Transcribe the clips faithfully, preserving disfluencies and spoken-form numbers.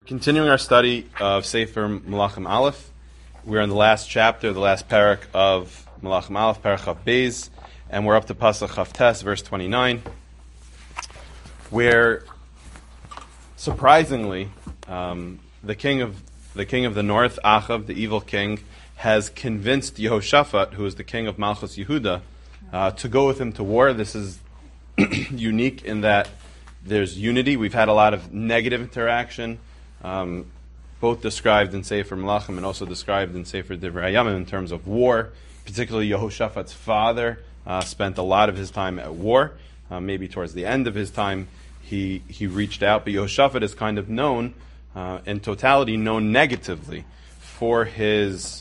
Continuing our study of Sefer Melachim Aleph, we're in the last chapter, the last parak of Melachim Aleph, parak Chav Beis, and we're up to Pasuk Chav Tes, verse twenty-nine, where surprisingly, um, the king of the king of the north, Achav, the evil king, has convinced Yehoshaphat, who is the king of Malchus Yehuda, uh, to go with him to war. This is unique in that there's unity. We've had a lot of negative interaction. Um, both described in Sefer Melachim and also described in Sefer Divrei Hayamim in terms of war. Particularly Yehoshaphat's father uh, spent a lot of his time at war. Uh, maybe towards the end of his time he he reached out. But Yehoshaphat is kind of known, uh, in totality, known negatively for his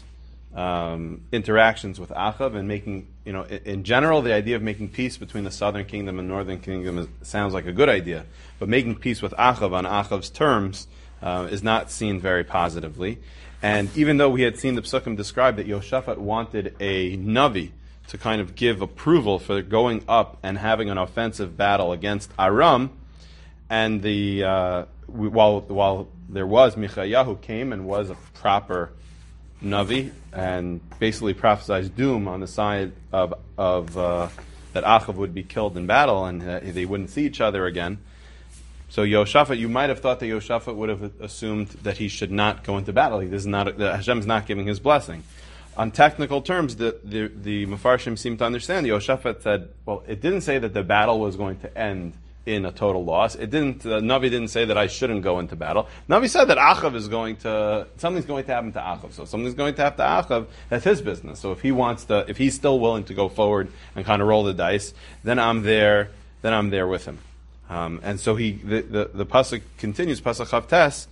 um, interactions with Achav and making, you know, in, in general, the idea of making peace between the southern kingdom and northern kingdom is, sounds like a good idea. But making peace with Achav on Achav's terms Uh, is not seen very positively. And even though we had seen the Psukim describe that Yehoshaphat wanted a Navi to kind of give approval for going up and having an offensive battle against Aram, and the uh, we, while while there was Michayahu came and was a proper Navi and basically prophesied doom on the side of of uh, that Achav would be killed in battle and uh, they wouldn't see each other again. So Yehoshaphat, you might have thought that Yehoshaphat would have assumed that he should not go into battle. He is not, that Hashem is not giving his blessing. On technical terms, the the, the Mefarshim seem to understand. Yehoshaphat said, well, it didn't say that the battle was going to end in a total loss. It didn't. The Navi didn't say that I shouldn't go into battle. Navi said that Achav is going to, something's going to happen to Achav. So something's going to happen to Achav. That's his business. So if he wants to, if he's still willing to go forward and kind of roll the dice, then I'm there. Then I'm there with him. Um, and so he, the, the, the pasuk continues, pasuk Chav Tes,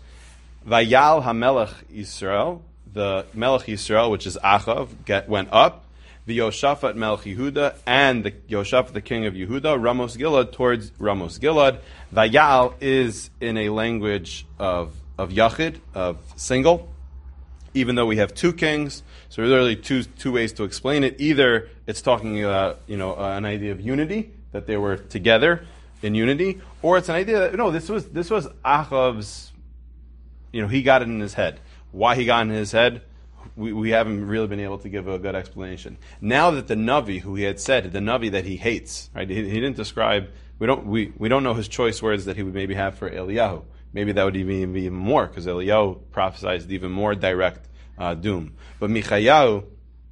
Vayal HaMelech Yisrael, the Melech Yisrael, which is Achav, get, went up, V'Yoshaphat Melech Yehuda, and the Yehoshaphat, the king of Yehuda, Ramos Gilad, towards Ramos Gilad. Vayal is in a language of, of Yachid, of single, even though we have two kings, so there's really two, two ways to explain it. Either it's talking about, you know, uh, an idea of unity, that they were together in unity, or it's an idea that no, this was this was Achav's, you know, he got it in his head. Why he got it in his head, we, we haven't really been able to give a good explanation. Now that the Navi, who he had said, the Navi that he hates, right? He, he didn't describe. We don't we, we don't know his choice words that he would maybe have for Eliyahu. Maybe that would even be even more, because Eliyahu prophesied even more direct uh, doom. But Michayahu,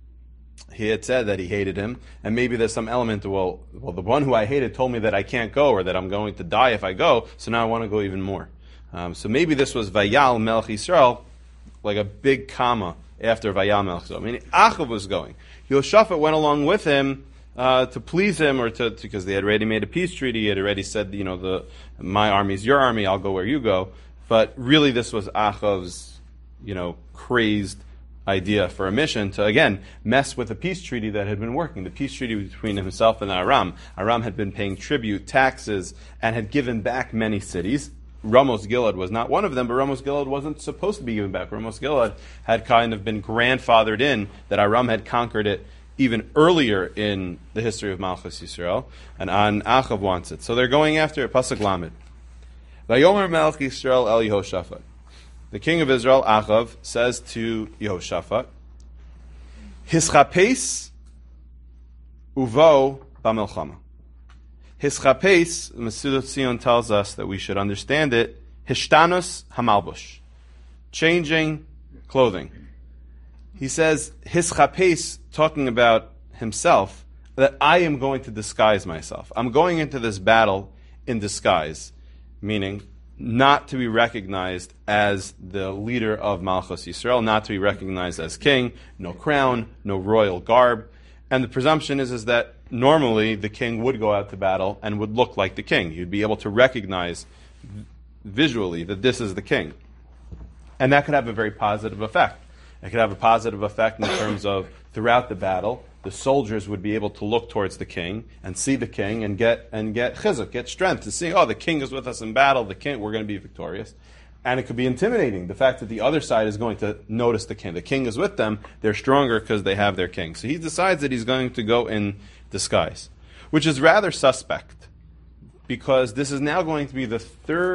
he had said that he hated him, and maybe there's some element of, well, well, the one who I hated told me that I can't go, or that I'm going to die if I go, so now I want to go even more. Um, so maybe this was Vayal Melech Yisrael, like a big comma after Vayal Melech Yisrael. I mean, Achav was going. Yehoshaphat went along with him uh, to please him, or to, because they had already made a peace treaty. He had already said, you know, the my army is your army, I'll go where you go. But really this was Achav's, you know, crazed idea for a mission to, again, mess with a peace treaty that had been working. The peace treaty between himself and Aram. Aram had been paying tribute, taxes, and had given back many cities. Ramos Gilad was not one of them, but Ramos Gilad wasn't supposed to be given back. Ramos Gilad had kind of been grandfathered in, that Aram had conquered it even earlier in the history of Malchus Yisrael, and An Achav wants it. So they're going after it. Pasuk Lamed. Vayomer Melech Yisrael El Yehoshaphat. The king of Israel, Achav, says to Yehoshaphat, Hischapes uvo b'melchama. Hischapes, Mesudat Zion tells us that we should understand it, Hishtanus hamalbush, changing clothing. He says, Hischapes, talking about himself, that I am going to disguise myself. I'm going into this battle in disguise, meaning not to be recognized as the leader of Malchus Yisrael, not to be recognized as king, no crown, no royal garb. And the presumption is, is that normally the king would go out to battle and would look like the king. You'd be able to recognize visually that this is the king. And that could have a very positive effect. It could have a positive effect in terms of throughout the battle, the soldiers would be able to look towards the king and see the king and get and get chizuk, get strength to see, oh, the king is with us in battle, the king, we're going to be victorious. And it could be intimidating, the fact that the other side is going to notice the king. The king is with them, they're stronger because they have their king. So he decides that he's going to go in disguise, which is rather suspect, because this is now going to be the third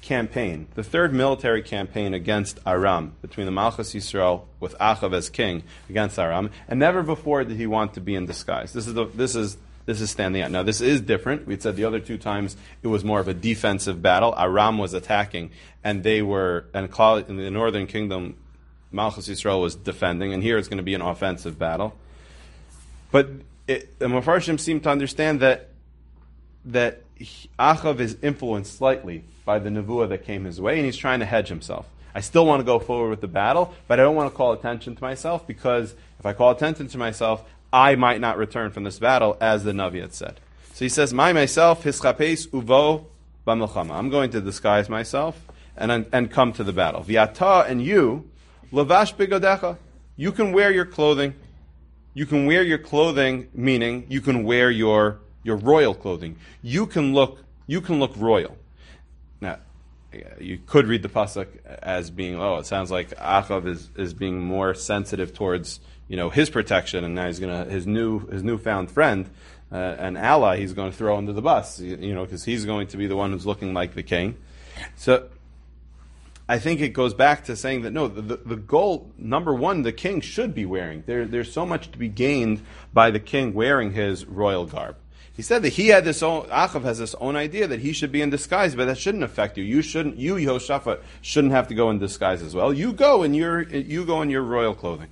campaign, the third military campaign against Aram, between the Malchus Yisrael with Achav as king against Aram, and never before did he want to be in disguise. This is the, this is this is standing out. Now this is different. We said the other two times it was more of a defensive battle. Aram was attacking, and they were and in the northern kingdom, Malchus Yisrael was defending, and here it's going to be an offensive battle. But it, the Mefarshim seem to understand that that Achav is influenced slightly by the nevuah that came his way, and he's trying to hedge himself. I still want to go forward with the battle, but I don't want to call attention to myself, because if I call attention to myself, I might not return from this battle, as the Navi had said. So he says, "My myself, hischapes uvo b'milchama." I'm going to disguise myself and and come to the battle. V'ata, and you, lavash bigodecha. You can wear your clothing. You can wear your clothing, meaning you can wear your your royal clothing. You can look you can look royal. Now, you could read the pasuk as being, oh, it sounds like Achav is, is being more sensitive towards, you know, his protection, and now he's gonna his new his newfound friend, uh, an ally, he's going to throw under the bus, you, you know, because he's going to be the one who's looking like the king. So, I think it goes back to saying that no, the, the, the goal, number one, the king should be wearing. There, there's so much to be gained by the king wearing his royal garb. He said that he had this own, Achav has this own idea that he should be in disguise, but that shouldn't affect you. You shouldn't, you Yehoshaphat shouldn't have to go in disguise as well. You go in your, you go in your royal clothing.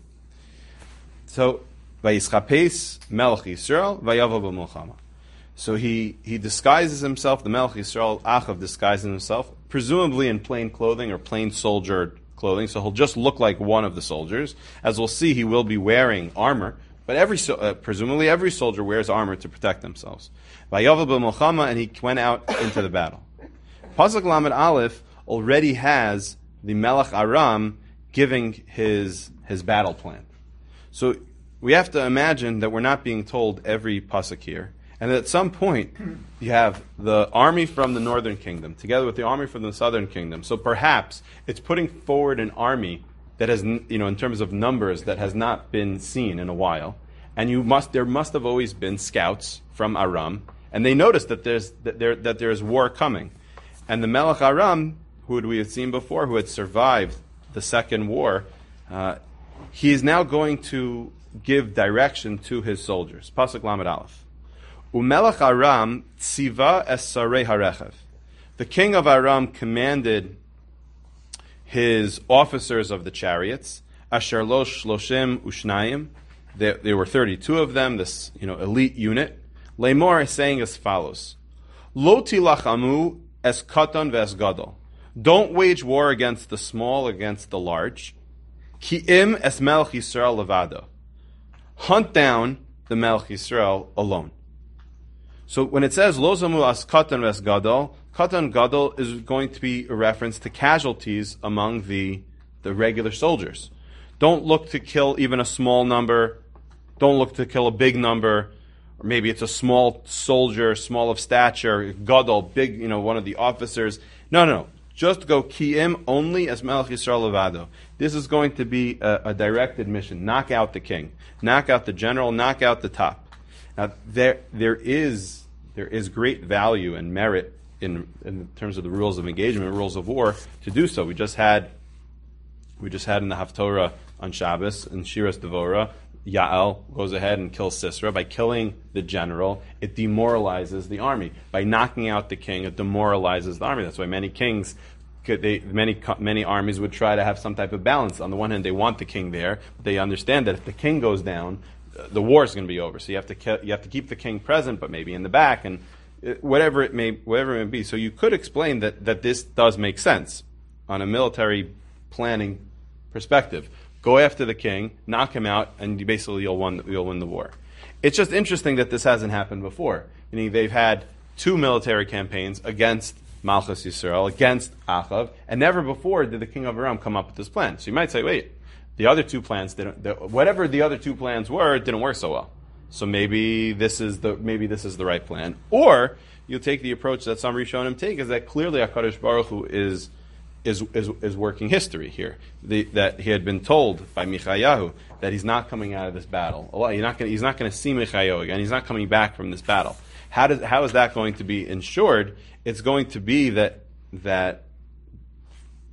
So, Vayischapes Melech Yisrael Vayavo b'milchama. So he, he disguises himself, the Melech Yisrael, Achav disguises himself, presumably in plain clothing or plain soldier clothing, so he'll just look like one of the soldiers. As we'll see, he will be wearing armor, but every uh, presumably every soldier wears armor to protect themselves. Vayavo b'milchama, and he went out into the battle. Pasuk Lamed Aleph already has the Melech Aram giving his his battle plan. So we have to imagine that we're not being told every pasuk here, and at some point you have the army from the northern kingdom together with the army from the southern kingdom. So perhaps it's putting forward an army that has, you know, in terms of numbers, that has not been seen in a while. And you must, there must have always been scouts from Aram, and they noticed that there's that there that there is war coming. And the Melech Aram, who we had seen before, who had survived the second war, uh, he is now going to give direction to his soldiers. Pasuk Lamed Aleph. Umelech Aram tziva es sarei harechev. The king of Aram commanded his officers of the chariots, asher lo shloshim ushnayim. There, there were thirty-two of them, this, you know, elite unit. Lemor is saying as follows: Lo tilachamu es katan ve'es gadol. Don't wage war against the small, against the large. Ki im es melech Yisrael levado. Hunt down the Melech Yisrael alone. So when it says Lo zamu as katan ve'es gadol, katan gadol is going to be a reference to casualties among the the regular soldiers. Don't look to kill even a small number. Don't look to kill a big number. Or maybe it's a small soldier, small of stature, gadol, big, you know, one of the officers. No, no, no. Just go ki'im only as Melech Yisrael levado. This is going to be a, a directed mission. Knock out the king. Knock out the general. Knock out the top. Now, there there is there is great value and merit in in terms of the rules of engagement, rules of war, to do so. We just had we just had in the Haftorah on Shabbos, in Shiras Devora, Yael goes ahead and kills Sisera. By killing the general, it demoralizes the army. By knocking out the king, it demoralizes the army. That's why many kings, could, they, many many armies would try to have some type of balance. On the one hand, they want the king there, but they understand that if the king goes down, the war is going to be over. So you have to you have to keep the king present, but maybe in the back, and whatever it may whatever it may be. So you could explain that that this does make sense on a military planning perspective. Go after the king, knock him out, and basically you'll win, you'll win the war. It's just interesting that this hasn't happened before. Meaning they've had two military campaigns against Malchus Yisrael, against Achav, and never before did the king of Aram come up with this plan. So you might say, wait, the other two plans didn't. The, whatever the other two plans were, it didn't work so well. So maybe this is the maybe this is the right plan. Or you'll take the approach that some Rishonim take, is that clearly HaKadosh Baruch Hu is. Is, is is working history here. The, that he had been told by Michayahu that he's not coming out of this battle. He's not going. He's not going to see Michayahu again. He's not coming back from this battle. How does how is that going to be ensured? It's going to be that that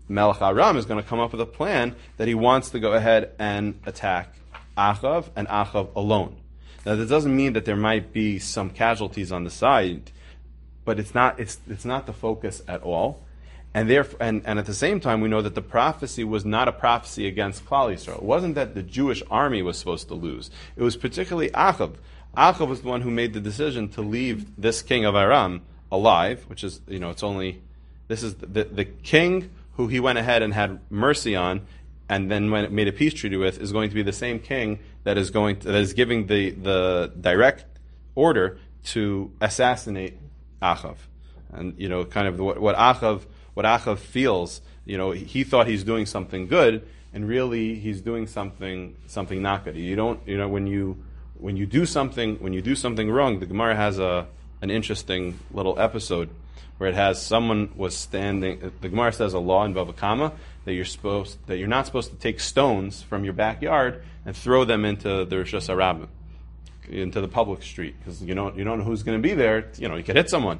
Melech Aram is going to come up with a plan that he wants to go ahead and attack Achav and Achav alone. Now, that doesn't mean that there might be some casualties on the side, but it's not it's it's not the focus at all. And therefore, and, and at the same time, we know that the prophecy was not a prophecy against Klal Yisrael. It wasn't that the Jewish army was supposed to lose. It was particularly Achav. Achav was the one who made the decision to leave this king of Aram alive, which is, you know, it's only, this is the, the king who he went ahead and had mercy on, and then when it made a peace treaty with, is going to be the same king that is going to, that is giving the, the direct order to assassinate Achav. And, you know, kind of what, what Achav, what Achav feels, you know, he thought he's doing something good, and really he's doing something, something not good. You don't, you know, when you, when you do something, when you do something wrong, the Gemara has a, an interesting little episode where it has someone was standing. The Gemara says a law in Bava Kama that you're supposed that you're not supposed to take stones from your backyard and throw them into the Rosh Hashanah, into the public street, because you don't you don't know who's going to be there. You know, you could hit someone.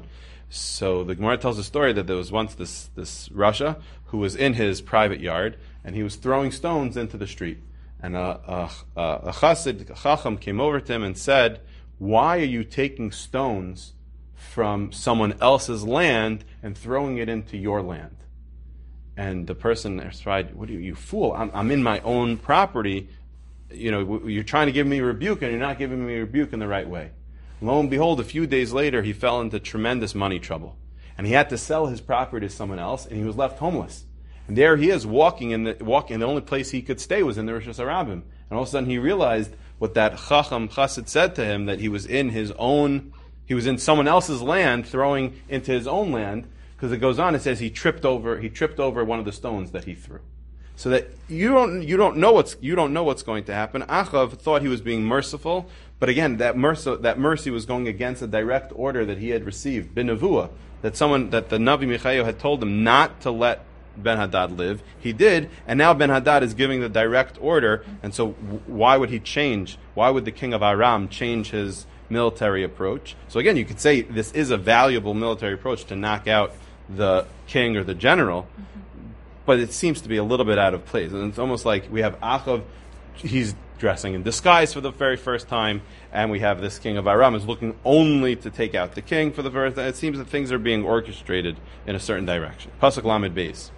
So the Gemara tells a story that there was once this this Rasha who was in his private yard and he was throwing stones into the street, and a a, a chassid, a chacham, came over to him and said, "Why are you taking stones from someone else's land and throwing it into your land?" And the person replied, "What are you, you fool? I'm, I'm in my own property. You know, you're trying to give me a rebuke, and you're not giving me a rebuke in the right way." Lo and behold, a few days later, he fell into tremendous money trouble, and he had to sell his property to someone else, and he was left homeless. And there he is, walking in the walking. The only place he could stay was in the Rosh Hashanah. And all of a sudden, he realized what that Chacham Chassid said to him, that he was in his own. He was in someone else's land, throwing into his own land, because it goes on. It says he tripped over. He tripped over one of the stones that he threw. So that you don't you don't know what's you don't know what's going to happen. Achav thought he was being merciful, but again, that mercy that mercy was going against a direct order that he had received, Binavua, that someone that the Navi Michael had told him not to let Ben Hadad live. He did, and now Ben Hadad is giving the direct order. And so, why would he change? Why would the king of Aram change his military approach? So again, you could say this is a valuable military approach to knock out the king or the general, mm-hmm. but it seems to be a little bit out of place. And it's almost like we have Achav, he's dressing in disguise for the very first time, and we have this king of Aram is looking only to take out the king for the first time. It seems that things are being orchestrated in a certain direction. Pasuk Lamed Beis.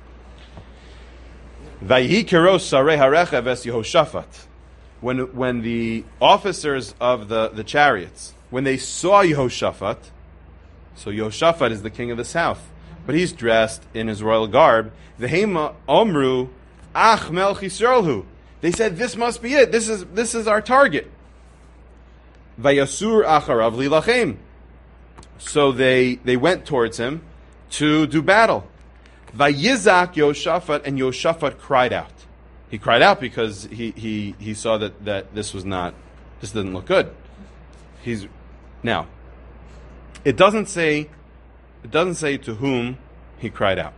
Vayhi kiros sarei harechev es Yehoshaphat. When when the officers of the, the chariots, when they saw Yehoshaphat, so Yehoshaphat is the king of the south, but he's dressed in his royal garb. Vehema omru ach melch Yisraelhu. They said, "This must be it. This is this is our target." Vayasur acharav lilachem. So they they went towards him to do battle. Vayizak Yehoshaphat, and Yehoshaphat cried out. He cried out because he, he, he saw that, that this was not, this didn't look good. He's now. It doesn't say, it doesn't say to whom he cried out.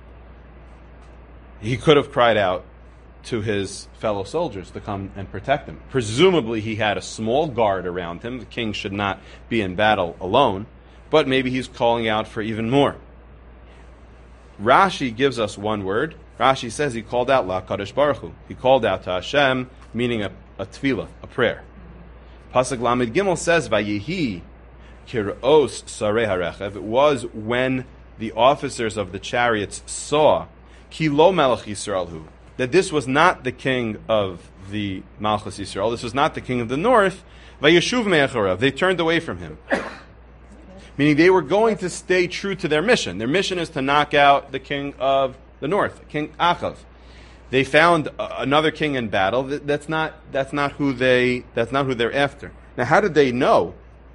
He could have cried out to his fellow soldiers to come and protect him. Presumably, he had a small guard around him. The king should not be in battle alone, but maybe he's calling out for even more. Rashi gives us one word. Rashi says he called out La Kadosh Baruch Hu. He called out to Hashem, meaning a, a tefillah, a prayer. Pasuk Lamed Gimel says, Vayihi kir'os sarei harechev. It was when the officers of the chariots saw Ki lo melech Yisraelhu, that this was not the king of the Malchus Yisrael, this was not the king of the north. Vayeshuv me'achorav. They turned away from him. Meaning they were going to stay true to their mission. Their mission is to knock out the king of the north, King Achav. They found uh, another king in battle. That's not that's not who they that's not who they're after. Now, how did they know?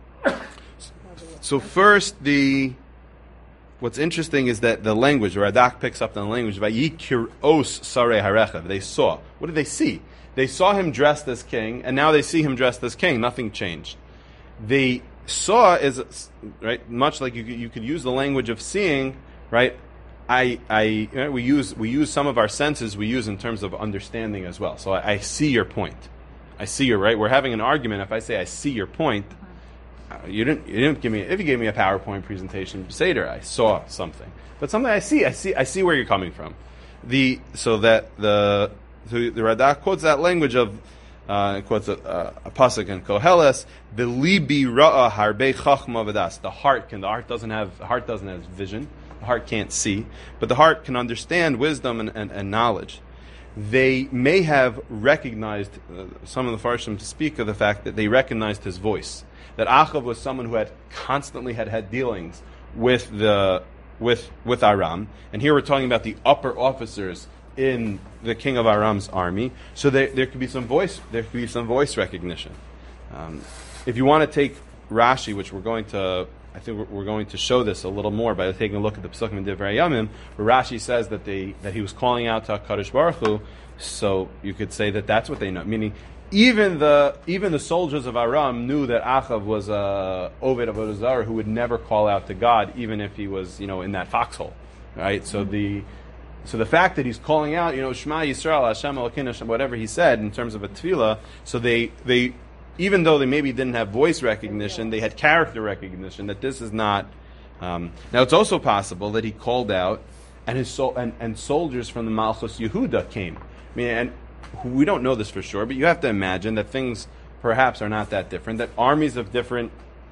So first, the what's interesting is that the language, Radak picks up on the language. Vayikir os sarei harechev. They saw. What did they see? They saw him dressed as king, and now they see him dressed as king. Nothing changed. They saw is right, much like you you could use the language of seeing, right? I I you know, we use we use some of our senses we use in terms of understanding as well. So I, I see your point. I see your right. We're having an argument. If I say I see your point, uh, you didn't you didn't give me if you gave me a PowerPoint presentation, Seder, I saw something. But something I see, I see I see where you're coming from. the so that the so the Radak quotes that language of uh, quotes a, a pasuk in Koheles, the libi ra'a harbe chachma v'das. The heart can the heart doesn't have the heart doesn't have vision. The heart can't see, but the heart can understand wisdom and, and, and knowledge. They may have recognized, uh, some of the Farshim speak of the fact that they recognized his voice. That Achav was someone who had constantly had had dealings with the with with Aram, and here we're talking about the upper officers in the king of Aram's army. So there, there could be some voice there could be some voice recognition. Um, if you want to take Rashi, which we're going to, I think we're, we're going to show this a little more by taking a look at the Pesukim in Divrei Yamim, where Rashi says that they that he was calling out to HaKadosh Baruch Hu. So you could say that that's what they know, meaning. Even the even the soldiers of Aram knew that Achav was a Oved Avodah Zarah who would never call out to God, even if he was, you know, in that foxhole, right? So the so the fact that he's calling out, you know, Shema Yisrael, Hashem Elokeinu, Hashem, whatever he said in terms of a tefillah, so they they even though they maybe didn't have voice recognition, they had character recognition that this is not. Um, now it's also possible that he called out, and his sol- and, and soldiers from the Malchus Yehuda came. I mean, and we don't know this for sure, but you have to imagine that things perhaps are not that different, that armies of different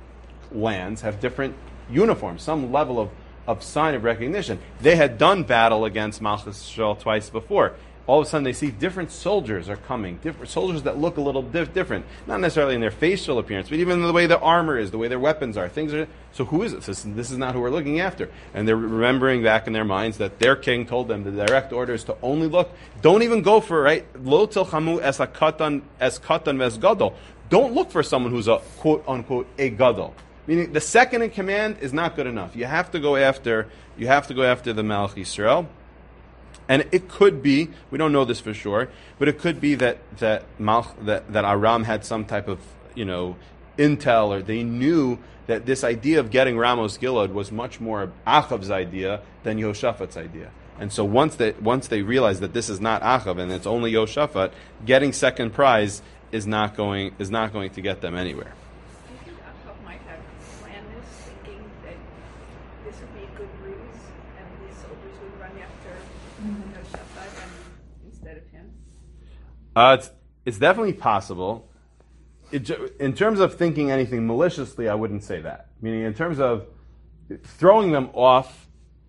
lands have different uniforms, some level of, of sign of recognition. They had done battle against Malchus Yisrael twice before. All of a sudden they see different soldiers are coming, different soldiers that look a little diff- different, not necessarily in their facial appearance, but even in the way their armor is, the way their weapons are. Things are. So who is it? This, this is not who we're looking after. And they're remembering back in their minds that their king told them the direct order is to only look. Don't even go for, right? Lo tilchamu es katan es katan ves gadol. Don't look for someone who's a quote unquote a gadol. Meaning the second in command is not good enough. You have to go after. You have to go after the Malch Yisrael. And it could be, we don't know this for sure, but it could be that that Malch, that, that Aram had some type of, you know, intel, or they knew that this idea of getting Ramos Gilad was much more Achav's idea than Yehoshaphat's idea. And so once they once they realized that this is not Achav and it's only Yehoshaphat, getting second prize is not going is not going to get them anywhere. Do you think Achav might have planned this, thinking that this would be a good ruse, and these soldiers would run after Yehoshaphat instead of him? Uh, it's, it's definitely possible. It, in terms of thinking anything maliciously, I wouldn't say that. Meaning, in terms of throwing them off,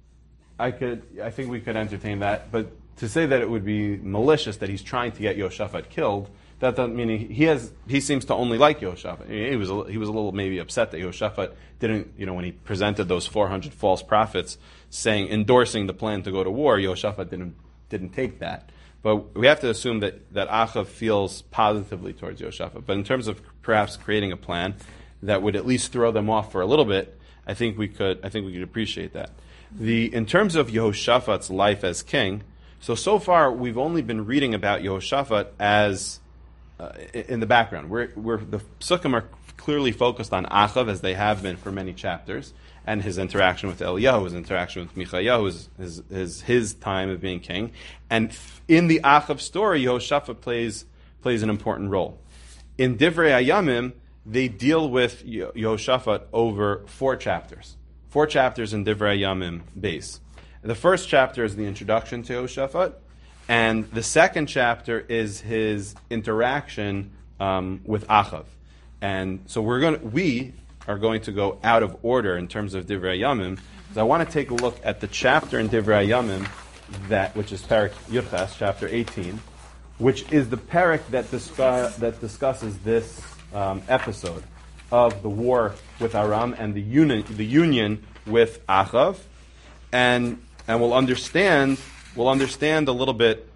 I could, I think we could entertain that. But to say that it would be malicious that he's trying to get Yehoshaphat killed, that doesn't mean he has. He seems to only like Yehoshaphat. He was a, he was a little maybe upset that Yehoshaphat didn't, you know, when he presented those four hundred false prophets, saying endorsing the plan to go to war, Yehoshaphat didn't didn't take that. But we have to assume that, that Achav feels positively towards Yehoshaphat. But in terms of perhaps creating a plan that would at least throw them off for a little bit, I think we could I think we could appreciate that. The in terms of Yehoshaphat's life as king, so so far we've only been reading about Yehoshaphat as uh, in the background. We're, we're the Psukim are clearly focused on Achav, as they have been for many chapters, and his interaction with Eliyahu, his interaction with Michayahu, his, his, his, his time of being king. And in the Achav story, Yehoshaphat plays plays an important role. In Divrei Hayamim, they deal with Yehoshaphat over four chapters. Four chapters in Divrei Hayamim base. The first chapter is the introduction to Yehoshaphat, and the second chapter is his interaction um, with Achav. And so we're going we are going to go out of order in terms of Divrei Hayamim. So I want to take a look at the chapter in Divrei Hayamim that which is Perek Yudches, chapter eighteen, which is the Perek that discuss, that discusses this um, episode of the war with Aram and the union the union with Achav, and and we'll understand we'll understand a little bit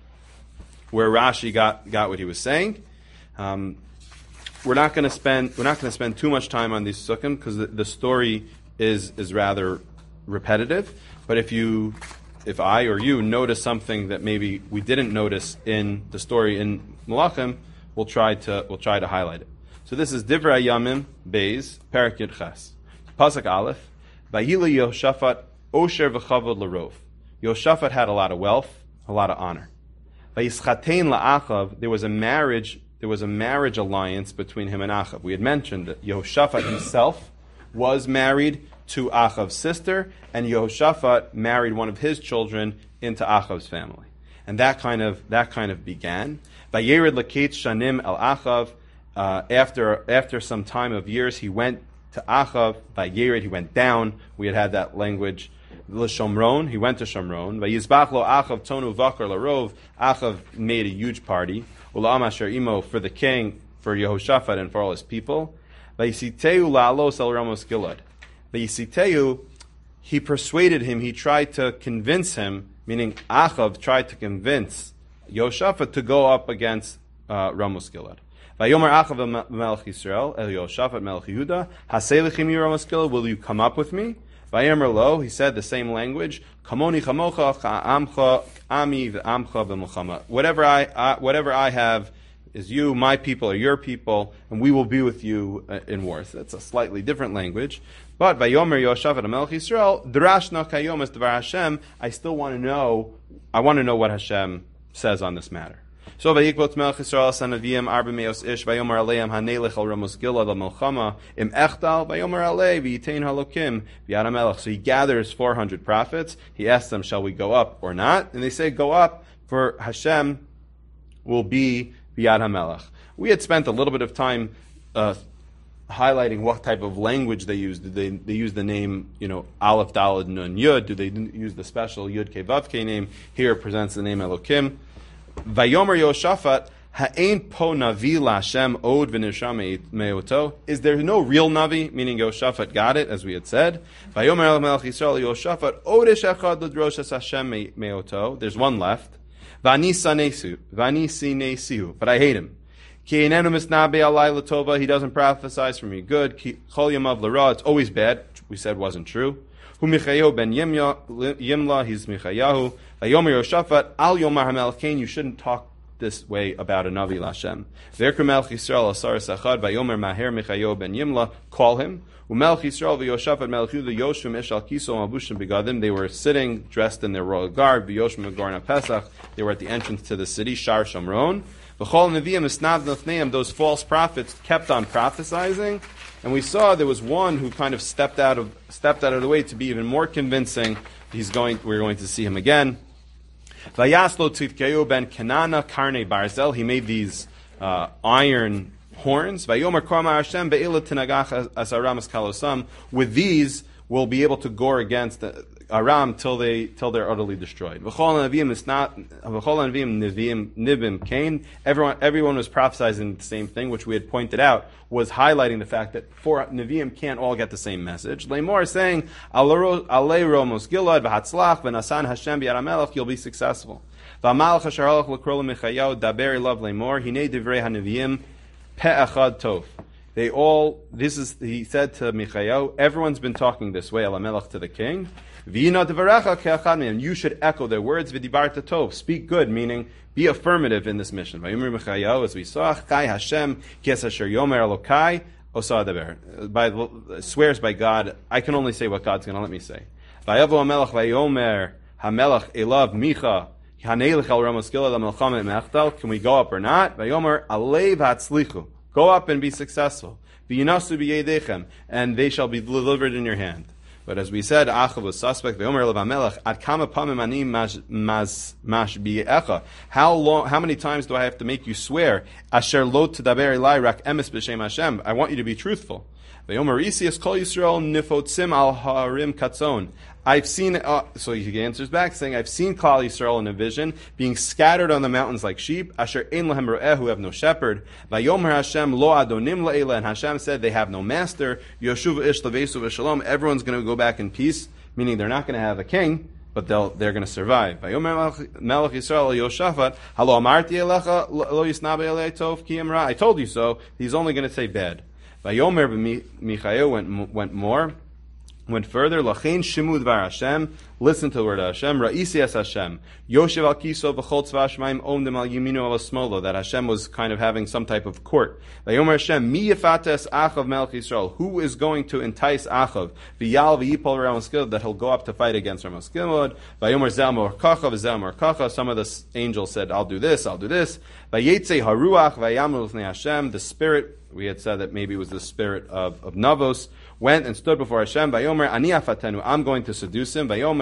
where Rashi got got what he was saying. Um, We're not going to spend we're not going to spend too much time on these sukkim because the, the story is is rather repetitive. But if you, if I or you notice something that maybe we didn't notice in the story in Malachim, we'll try to we'll try to highlight it. So this is Divrei Hayamim Beis Perek Yudches Pasuk Aleph. Vayila Yehoshaphat Osher v'Chavod L'Rov. Yehoshaphat had a lot of wealth, a lot of honor. Vayischatein la'Achav. There was a marriage. There was a marriage alliance between him and Achav. We had mentioned that Yehoshaphat himself was married to Achav's sister, and Yehoshaphat married one of his children into Achav's family. and that kind of that kind of began. Vayered leketz shanim el Achav. Uh, after after some time of years, he went to Achav. Vayered, he went down. We had had that language. L'Shomron, he went to Shomron. Vayizbach lo Achav tonu vakar larov. Achav made a huge party. Ulam asher imo, for the king, for Yehoshaphat, and for all his people. Vayisiteu la'alos el Ramos Gilad. Vayisiteu, he persuaded him, he tried to convince him, meaning Achav tried to convince Yehoshaphat to go up against uh, Ramos Gilad. Vayomer Achav melech Yisrael, El Yehoshaphat melech Yehuda, Hasei lechem Ramos Gilad, will you come up with me? Vayomer lo, he said the same language, Kamoni chamocha, cha'amcha, ami v'amcha b'mulchama. Whatever I, uh, whatever I have is you, my people are your people, and we will be with you uh, in war. So that's a slightly different language. But Vayomer Yehoshaphat melech Yisrael, Drashna kayom es dvar Hashem, I still want to know, I want to know what Hashem says on this matter. So vayikvot melech Yisrael sanaviyim arba meos ish vayomer aleim hanelech al Ramos Gilad al melchama im echtal vayomer alei v'yitein halokim v'yad hamelech. So he gathers four hundred prophets. He asks them, shall we go up or not? And they say, go up, for Hashem will be v'yad hamelech. We had spent a little bit of time uh, highlighting what type of language they used. Did they, they use the name, you know, Aleph, Daled, Nun, Yud? Do they use the special Yud, Ke, Vav, Ke name? Here it presents the name Elokim. Vayomer Yehoshaphat, ha'ein po navi la'Hashem od v'nisham me'oto. Is there no real navi, meaning Yehoshaphat got it, as we had said? Vayomer el melech Yisrael Yehoshaphat, od ish echad l'drosh Hashem me'oto. There's one left. V'ani sanesu, v'ani sinesihu, but I hate him. Ki einenu misnabe alai l'tova, he doesn't prophesize for me good. Ki chol yamav l'ra, it's always bad, which we said wasn't true. Hu Michayahu ben Yimla, he's Michayahu. Vayomer Yehoshaphat, al yomar hamelech kain, you shouldn't talk this way about a Navi Lashem. V'erker melech Yisrael asaris achad, vayomer maher Michayahu ben Yimla, call him. Umelech Yisrael v'Yehoshaphat melech Yehuda yoshvim ish al kiso mabushim begadim, they were sitting, dressed in their royal garb, v'yoshvim agorna Pesach, they were at the entrance to the city, Shar Shomron. V'chol neviim isnad nefneim, those false prophets kept on prophesying. And we saw there was one who kind of stepped out of stepped out of the way to be even more convincing. He's going. We're going to see him again. Vayaslo tzidkeu ben Kenana karne barzel. He made these uh, iron horns. Vayomer kama Hashem be'ila tinagach as Aram es kalosam. With these, we'll be able to gore against the Aram till they till they're utterly destroyed. V'chol neviim is not v'chol neviim neviim nibim kain. Everyone everyone was prophesying the same thing, which we had pointed out was highlighting the fact that four neviim can't all get the same message. Leimor is saying alei romos gilad v'hatzlach v'nasan Hashem b'yad hamelech, you'll be successful. V'amalach asher halach l'krol Michayahu daber love leimor hinei divrei haneviim pe'achad tov. They all, this is, he said to Michayahu, everyone's been talking this way, Elamelech to the king. V'yina devarecha ke'achad me'em, you should echo their words, v'dibarta tov, speak good, meaning be affirmative in this mission. Vayomer Michayahu, as we saw, Chai Hashem, kies asher yomer elokai, osa daber. By, swears by God, I can only say what God's going to let me say. Vayavo hamelech vayomer hamelech elav micha, hanelech el ramos gilad hamelcham me'echtal, can we go up or not? Vayomer alei v'hatzlichu. Go up and be successful. V'yinasu b'yedechem, and they shall be delivered in your hand. But as we said, Achav was suspect. V'yomer lev hamelech, ad kama pamim ani mash bi'echa. How long? How many times do I have to make you swear? Asher lo t'daber elai rak emes b'shem Hashem. I want you to be truthful. V'yomer isias kol Yisrael nifotzim al harim katzon. I've seen, uh, so he answers back saying, I've seen Klal Yisrael in a vision, being scattered on the mountains like sheep, asher ein lahem ro'eh, who have no shepherd. Vayomer Hashem lo adonim la'ela, and Hashem said they have no master. Yoshuv ish levesu v'shalom, everyone's going to go back in peace, meaning they're not going to have a king, but they'll, they're going to survive. Vayomer melech Yisrael Yehoshaphat, halo amarti elecha lo yisnabe elei tov ki emra, I told you so, he's only going to say bad. Vayomer Michayahu went, went more, went further, Lachein Shimu Dvar Hashem, listen to the word of Hashem, Ra'isi es Hashem, Yoshev al Kiso v'chol tzva Shemaim omdem al yiminu al smolo, that Hashem was kind of having some type of court. Vayomer Hashem, Mi yifates Achav melech Yisrael, who is going to entice Achav, V'yal v'yipol Ramos Gilad, that he'll go up to fight against Ramos Gilad, Vayomer Zel mor kacha v'zel mor kacha, some of the angels said, I'll do this, I'll do this, Vayetze haruach v'yamru l'fnei Hashem, the spirit, we had said that maybe it was the spirit of, of Navos, went and stood before Hashem. Vayomer ani afatenu, I'm going to seduce him. Vayomer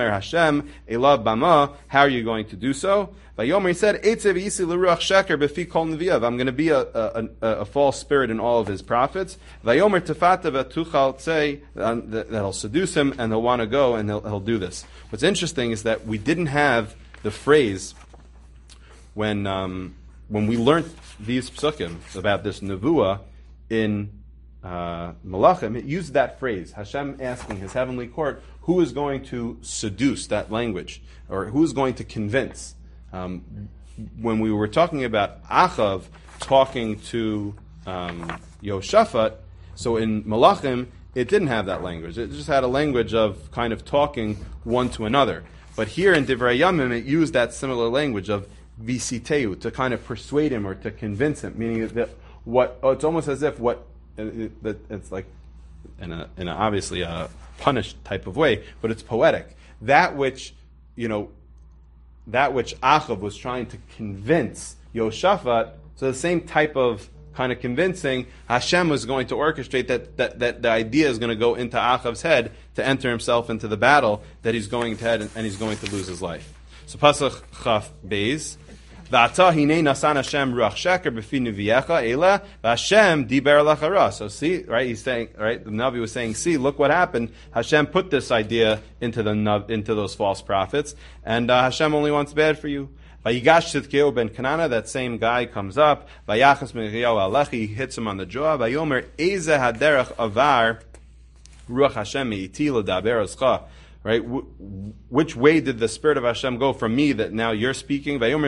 Vayomer Hashem elav bama. How are you going to do so? Vayomer, he said, Eitzev isi l'ruach sheker b'fi kol neviav. I'm going to be a, a, a, a false spirit in all of his prophets. Vayomer tefata v'tuchal tzei, that'll seduce him and he'll want to go and he'll, he'll do this. What's interesting is that we didn't have the phrase when um, when we learned these psukim about this nevuah in uh, Malachim, it used that phrase, Hashem asking his heavenly court, who is going to seduce, that language, or who is going to convince. Um, when we were talking about Achav talking to um, Yehoshaphat, so in Malachim, it didn't have that language. It just had a language of kind of talking one to another. But here in Divrei Yamim, it used that similar language of visiteu, to kind of persuade him or to convince him, meaning that what, oh, it's almost as if what, it, it, it's like, in a, in a obviously a punished type of way, but it's poetic. That which, you know, that which Achav was trying to convince Yehoshaphat, so the same type of kind of convincing, Hashem was going to orchestrate that, that, that the idea is going to go into Achav's head to enter himself into the battle that he's going to head and, and he's going to lose his life. So Pasach Chaf Beis, V'ata hinei nasan Hashem ruach sheker b'fi neviecha ela v'Hashem diber lachara. So see, right? He's saying, right? The Navi was saying, see, look what happened. Hashem put this idea into the into those false prophets, and uh, Hashem only wants bad for you. Vayigash Tzidkeu ben Kanana, that same guy comes up. Vayachas Mechiyahu alechi, he hits him on the jaw. Vayomer Eze haderech avar ruach Hashem meiti l'daber oscha. Right? Which way did the Spirit of Hashem go from me that now you're speaking? He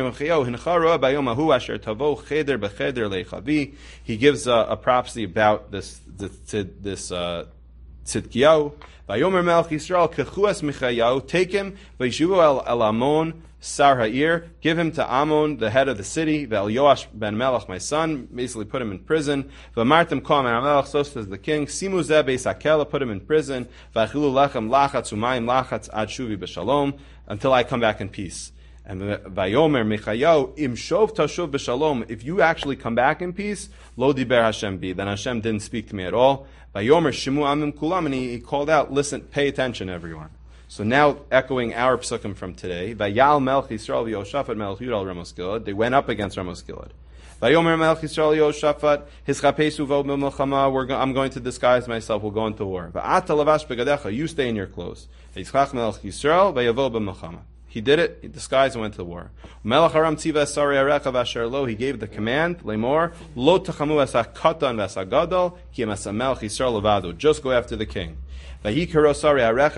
gives a, a prophecy about this this, this uh, Tzidkiyahu. Take him, el Amon, Sar Ha'ir, give him to Ammon, the head of the city, Vel Yoash ben Melech, my son, basically put him in prison. V'martem kol ben Melech, so says the king, Simu zeh beis hakela, put him in prison, V'achilu lechem lachatz umayim lachatz ad shuvi b'shalom, until I come back in peace. And Vayomer Michayahu, im shov tashuv b'shalom, if you actually come back in peace, lo diber Hashem bi, then Hashem didn't speak to me at all. Vayomer shimu amim kulam, and he, he called out, listen, pay attention everyone. So now, echoing our psukim from today, Vayal Melch Yisrael v'Yehoshaphat Melch Yud al Ramos Gilead, they went up against Ramos Gilead. Vayomer Melch Yisrael Yehoshaphat Hischapesu v'od b'milchama, I'm going to disguise myself, we'll go into war. Va'ata lavash begadecha, you stay in your clothes. Yitzchak Melch Yisrael v'yavo b'milchama. He did it, he disguised and went to the war. Melech Aram Tziva Sari Arecha v'asher lo, he gave the command, Lemor, lo tachamu asa katan v'asa gadol, ki asa Melch Yisrael levado, just go after the king. They saw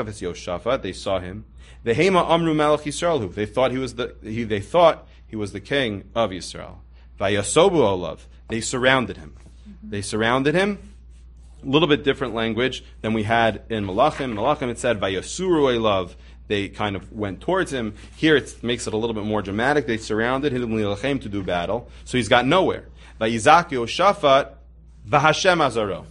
him. The Hema Amru Melech Yisrael. They thought he was the he, they thought he was the king of Yisrael. Vayasobu olav. They surrounded him. Mm-hmm. They surrounded him. A little bit different language than we had in Malachim. Malachim it said Vayasuru olav. They kind of went towards him. Here it makes it a little bit more dramatic. They surrounded him to do battle, so he's got nowhere. Vayizak Yehoshaphat v'Hashem azaro.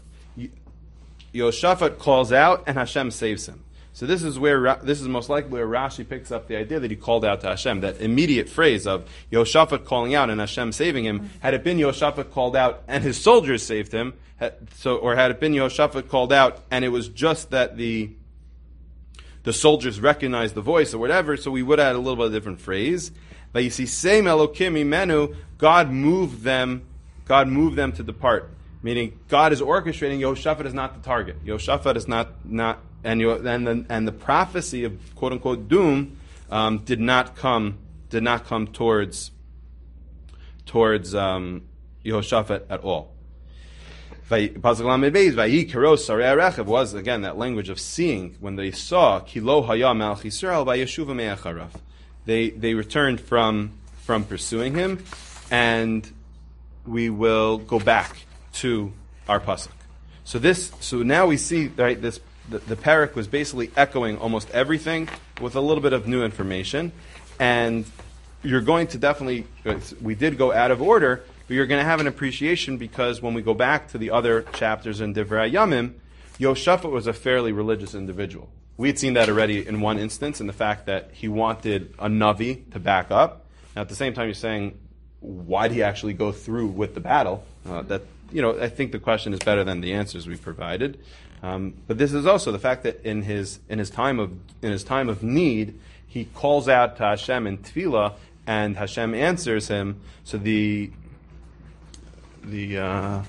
Yehoshaphat calls out and Hashem saves him. So this is where this is most likely where Rashi picks up the idea that he called out to Hashem. That immediate phrase of Yehoshaphat calling out and Hashem saving him. Had it been Yehoshaphat called out and his soldiers saved him, so or had it been Yehoshaphat called out and it was just that the the soldiers recognized the voice or whatever, so we would have had a little bit of a different phrase. But you see, same Elokim imenu, God moved them. God moved them to depart. Meaning, God is orchestrating. Yehoshaphat is not the target. Yehoshaphat is not not, and and the, and the prophecy of quote unquote doom um, did not come did not come towards towards um, Yehoshaphat at all. Was again that language of seeing when they saw Kilo Haya Melch Yisrael Vayeshuva Me'acharav. They they returned from from pursuing him, and we will go back to our pasuk. So this, so now we see, right, this, the, the parak was basically echoing almost everything with a little bit of new information, and you're going to definitely, we did go out of order, but you're going to have an appreciation because when we go back to the other chapters in Divrei Yamim, Yehoshaphat was a fairly religious individual. We had seen that already in one instance in the fact that he wanted a Navi to back up. Now at the same time you're saying, why did he actually go through with the battle? Uh, that You know, I think the question is better than the answers we provided. Um, but this is also the fact that in his in his time of in his time of need, he calls out to Hashem in tefillah, and Hashem answers him. So the the uh,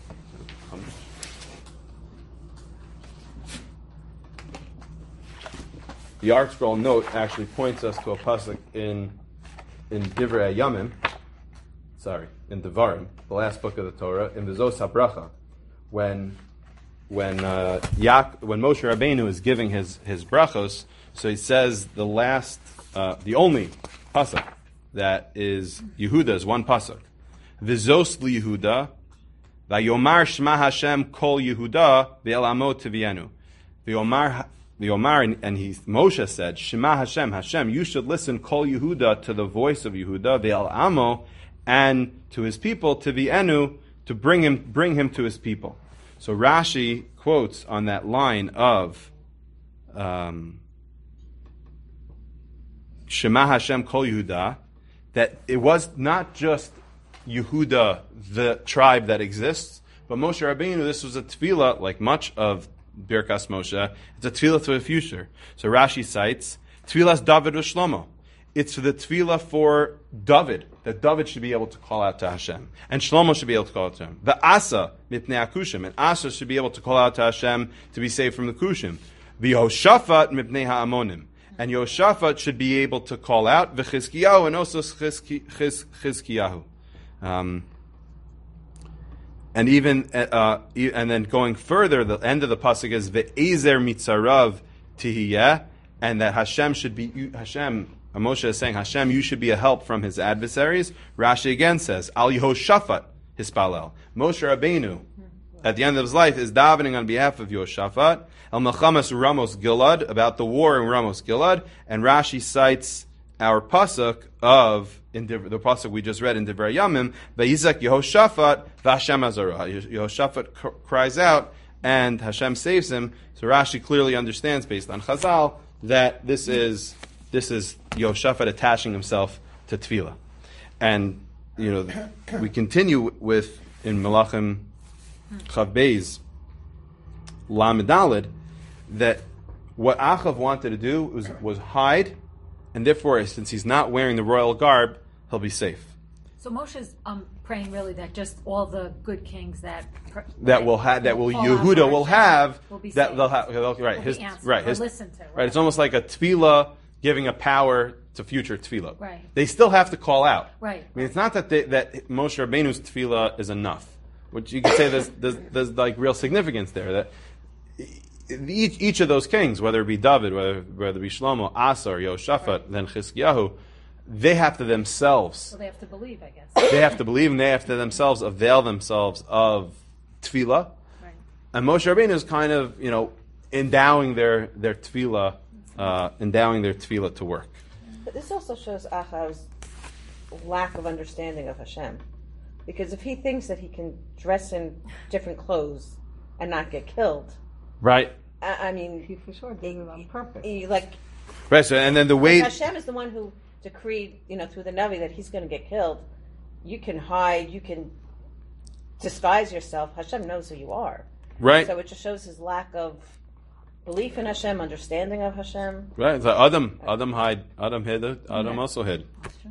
the Ark Scroll note actually points us to a pasuk in in Divrei Yamim. Sorry, in Devarim, the last book of the Torah, in Vizos HaBracha, when when uh, Yak, when Moshe Rabbeinu is giving his his brachos, so he says the last, uh, the only pasuk that is Yehuda is one pasuk. Vizos li Yehuda, vayomar Shema Hashem kol Yehuda ve'elamo tivienu. Vayomar vayomar, and he Moshe said, Shema Hashem, Hashem, you should listen kol Yehuda to the voice of Yehuda ve'elamo, and to his people tivienu, to bring him bring him to his people. So Rashi quotes on that line of um, Shema Hashem Kol Yehuda, that it was not just Yehuda, the tribe that exists, but Moshe Rabbeinu, this was a tefillah, like much of Birkas Moshe, it's a tefillah to the future. So Rashi cites, Tefillas David Shlomo. It's the tefillah for David, that David should be able to call out to Hashem. And Shlomo should be able to call out to him. The Asa, mipnei akushim. And Asa should be able to call out to Hashem to be saved from the kushim. The Yehoshaphat, mipnei ha'amonim. And Yehoshaphat should be able to call out, v'chizkiyahu, and also chizkiyahu. Um, and even, uh, and then going further, the end of the pasuk is, ve'ezer mitzarav tihiyeh, and that Hashem should be, Hashem, Moshe is saying, Hashem, you should be a help from his adversaries. Rashi again says, Al Yehoshaphat hispalel. Moshe Rabbeinu, at the end of his life, is davening on behalf of Yehoshaphat. El Melchamas Ramos Gilad, about the war in Ramos Gilad. And Rashi cites our pasuk of, in the pasuk we just read in Divrei Yamim, Vayizak Yehoshaphat v'Hashem azarah. Yehoshaphat cries out, and Hashem saves him. So Rashi clearly understands, based on Chazal, that this is This is Yehoshaphat attaching himself to tefillah. And, you know, we continue with, in Melachim Chav Beis, Lamed Daled, that what Achav wanted to do was, was hide, and therefore, since he's not wearing the royal garb, he'll be safe. So Moshe's um, praying really that just all the good kings that that will have that will Yehuda will have will be that saved. they'll have they'll, right will his be answered, right or his listened to, right? right. It's almost like a tefillah giving a power to future tefillah. Right. They still have to call out. Right. I mean, it's not that they, that Moshe Rabbeinu's tefillah is enough. Which you could say there's, there's, there's like real significance there. That each, each of those kings, whether it be David, whether, whether it be Shlomo, Asa, or Yehoshaphat, right. then Chizkiyahu, they have to themselves. Well, they have to believe, I guess. They have to believe, and they have to themselves avail themselves of tefillah. Right. And Moshe Rabbeinu is kind of, you know, endowing their their tefillah, uh, endowing their tefillah to work. But this also shows Achav's lack of understanding of Hashem. Because if he thinks that he can dress in different clothes and not get killed, right? I, I mean, he for sure does it on purpose. He, like, right. So, and then the way Hashem is the one who decreed, you know, through the Navi that he's going to get killed. You can hide, you can disguise yourself. Hashem knows who you are, right? So it just shows his lack of belief in Hashem, understanding of Hashem. Right. So Adam, Adam hide, Adam hid, Adam yeah. also hid.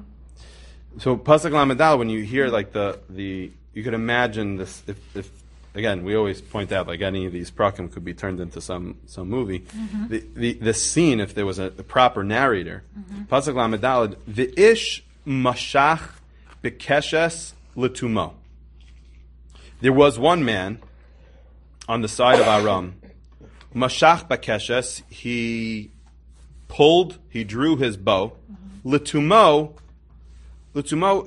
So Pasuk Lamed, when you hear like the the, you could imagine this. If, if again, we always point out like any of these prakim could be turned into some some movie. Mm-hmm. The, the the scene, if there was a, a proper narrator, mm-hmm. Pasuk Lamed, v'ish mashach bekeshes letumo. There was one man on the side of Aram. Mashach bekeshes. He pulled. He drew his bow. Mm-hmm. Letumo. Letumo,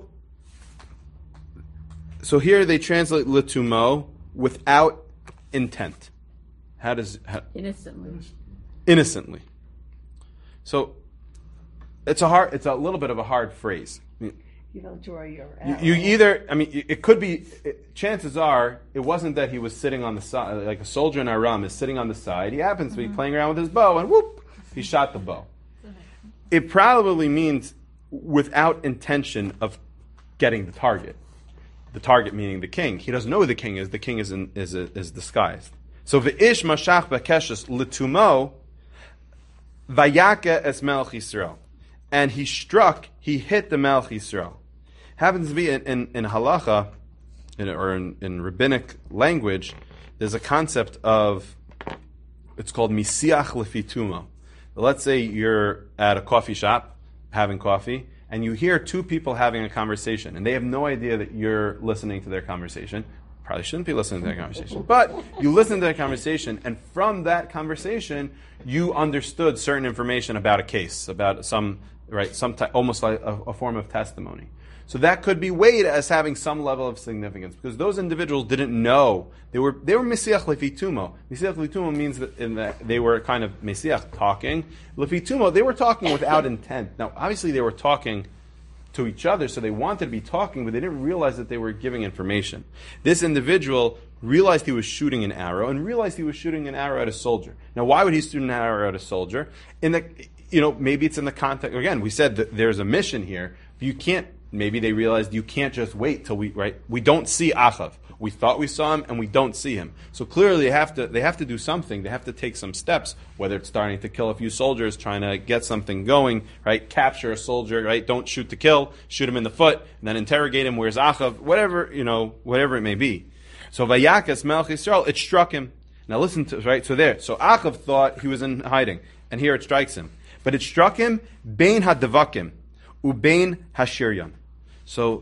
so here they translate letumo without intent. How does... How, innocently. Innocently. So, it's a hard, it's a little bit of a hard phrase. You don't draw your arrow. You, you either, I mean, it could be, it, chances are, it wasn't that he was sitting on the side, like a soldier in Aram is sitting on the side, he happens to be mm-hmm. playing around with his bow, and whoop, he shot the bow. It probably means without intention of getting the target. The target meaning the king. He doesn't know who the king is. The king is in, is is disguised. So v'ish mashach b'keshes l'tumo vayaka es melech Yisrael. And he struck, he hit the melech Yisrael. Happens to be in, in, in halacha, in, or in, in rabbinic language, there's a concept of, it's called misiach lefitumo. Let's say you're at a coffee shop having coffee, and you hear two people having a conversation, and they have no idea that you're listening to their conversation. Probably shouldn't be listening to their conversation, but you listen to their conversation, and from that conversation, you understood certain information about a case, about some, right, some ty- almost like a, a form of testimony. So that could be weighed as having some level of significance, because those individuals didn't know. They were they were mesiach lefitumo. Mesiach lefitumo means that, in that they were kind of mesiach, talking. Lefitumo, they were talking without intent. Now, obviously they were talking to each other, so they wanted to be talking, but they didn't realize that they were giving information. This individual realized he was shooting an arrow, and realized he was shooting an arrow at a soldier. Now, why would he shoot an arrow at a soldier? In the, you know, maybe it's in the context, again, we said that there's a mission here. You can't, maybe they realized you can't just wait till we, right? We don't see Achav. We thought we saw him, and we don't see him. So clearly they have to, they have to do something. They have to take some steps, whether it's starting to kill a few soldiers, trying to get something going, right? Capture a soldier, right? Don't shoot to kill, shoot him in the foot, and then interrogate him, where's Achav? Whatever, you know, whatever it may be. So Vayakas Melech Yisrael, it struck him. Now listen to, right? So there. So Achav thought he was in hiding, and here it strikes him. But it struck him, Bein HaDevakim, Ubein HaShiryan. So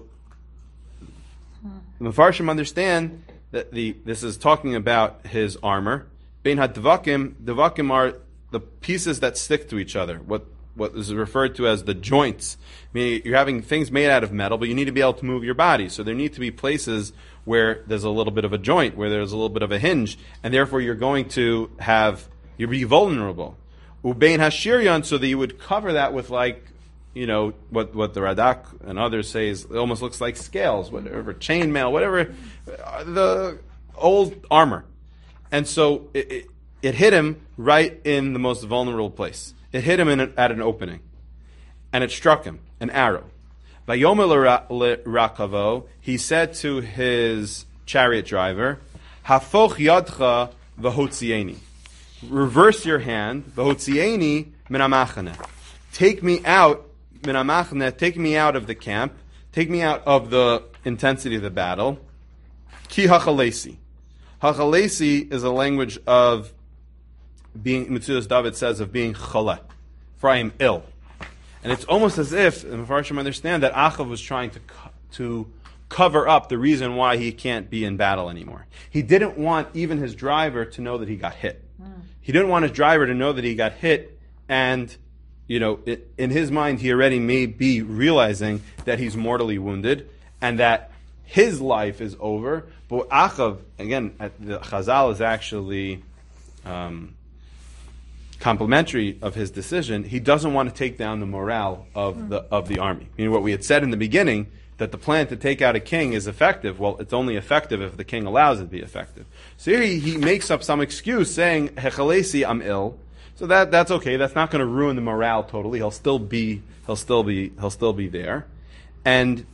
the Mefarshim understand that the this is talking about his armor. Bein HaDevakim, Devakim are the pieces that stick to each other, what what is referred to as the joints. I mean, you're having things made out of metal, but you need to be able to move your body. So there need to be places where there's a little bit of a joint, where there's a little bit of a hinge, and therefore you're going to have, you'll be vulnerable. Ubein HaShiryan, so that you would cover that with, like, you know, what, what the Radak and others say is, it almost looks like scales, whatever, chainmail, whatever, the old armor. And so it, it, it hit him right in the most vulnerable place. It hit him in a, at an opening. And it struck him, an arrow. Vayomer Rakavo, he said to his chariot driver, Hafoch yadcha v'hotzieni. Reverse your hand, v'hotzieni min hamachane. Take me out, min hamachane, take me out of the camp, take me out of the intensity of the battle. Ki hachalesi. Hachalesi is a language of being, Metzudas David says, of being chaleh, for I am ill. And it's almost as if, the Mefarshim understand, that Achav was trying to co- to cover up the reason why he can't be in battle anymore. He didn't want even his driver to know that he got hit. Mm. He didn't want his driver to know that he got hit, and, you know, it, in his mind, he already may be realizing that he's mortally wounded, and that his life is over. But Achav, again, the Chazal is actually Um, complimentary of his decision. He doesn't want to take down the morale of mm. the of the army. I mean, what we had said in the beginning, that the plan to take out a king is effective. Well, it's only effective if the king allows it to be effective. So here he, he makes up some excuse saying, Hechalesi, I'm ill. So that that's okay. That's not going to ruin the morale totally. He'll still be he'll still be he'll still be there. And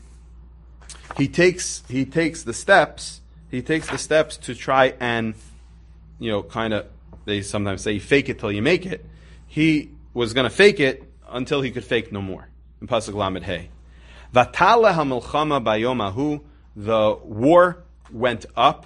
he takes he takes the steps he takes the steps to try and, you know, kind of, they sometimes say, fake it till you make it. He was going to fake it until he could fake no more. In Pasuk Lamed Hey. Vatala hamilchama bayomahu, the war went up,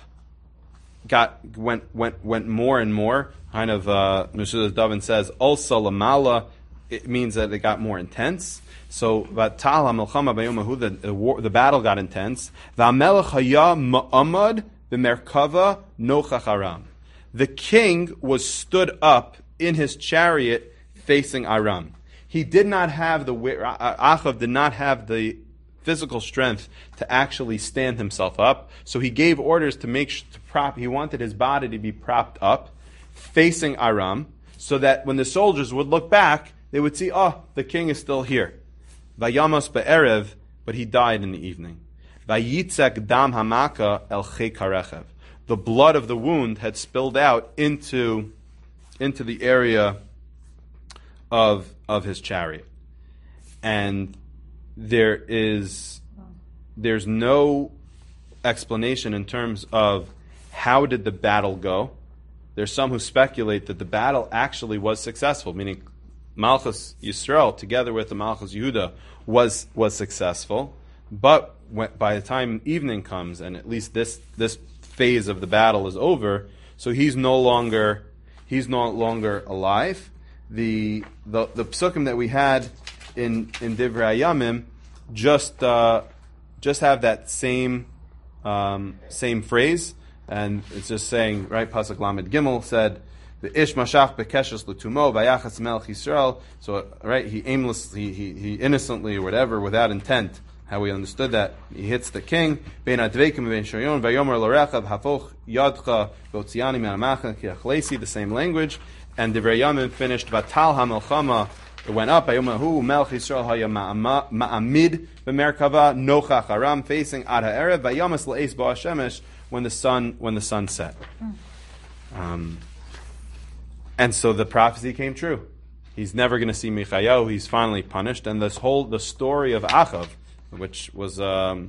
got went went went more and more. Kind of, uh, Metzudas David says, also lamala, it means that it got more intense. So Vatala hamilchama bayomahu, the, the war, the battle got intense. Vamelech haya ma'amad b'merkava nochach Aram. The king was stood up in his chariot facing Aram. He did not have the, Achav did not have the physical strength to actually stand himself up. So he gave orders to make, to prop, he wanted his body to be propped up, facing Aram, so that when the soldiers would look back, they would see, oh, the king is still here. Vayamos be'erev, but he died in the evening. Vayitzek dam hamaka el chekarechev. The blood of the wound had spilled out into, into the area of, of his chariot. And there is, there's no explanation in terms of how did the battle go. there's some who speculate that the battle actually was successful, meaning Malchus Yisrael, together with the Malchus Yehuda, was was successful. But when, by the time evening comes, and at least this this phase of the battle is over, so he's no longer he's no longer alive. The the the psukim that we had in in Divrei Hayamim just uh, just have that same um, same phrase, and it's just saying, right? Pasuk Lamed Gimel said, the ish mashach bekeshes l'tumo vayachas melech Yisrael. So right, he aimlessly, he, he innocently or whatever, without intent. How we understood that, he hits the king. Bein adveikim bein shoyon vayomer lorechav hafoch yadcha votziani me'amachan kiachlesi. The same language. And Divrei Hayamim finished vatal hamelchama. It went up. Vayomahu melech Yisrael haya ma'amid b'merkava nochach aram, facing ad ha'erev vayamas le'es ba'ashemesh, when the sun when the sun set. Um, and so the prophecy came true. He's never going to see Michayahu. He's finally punished. And this whole the story of Achav, which was um,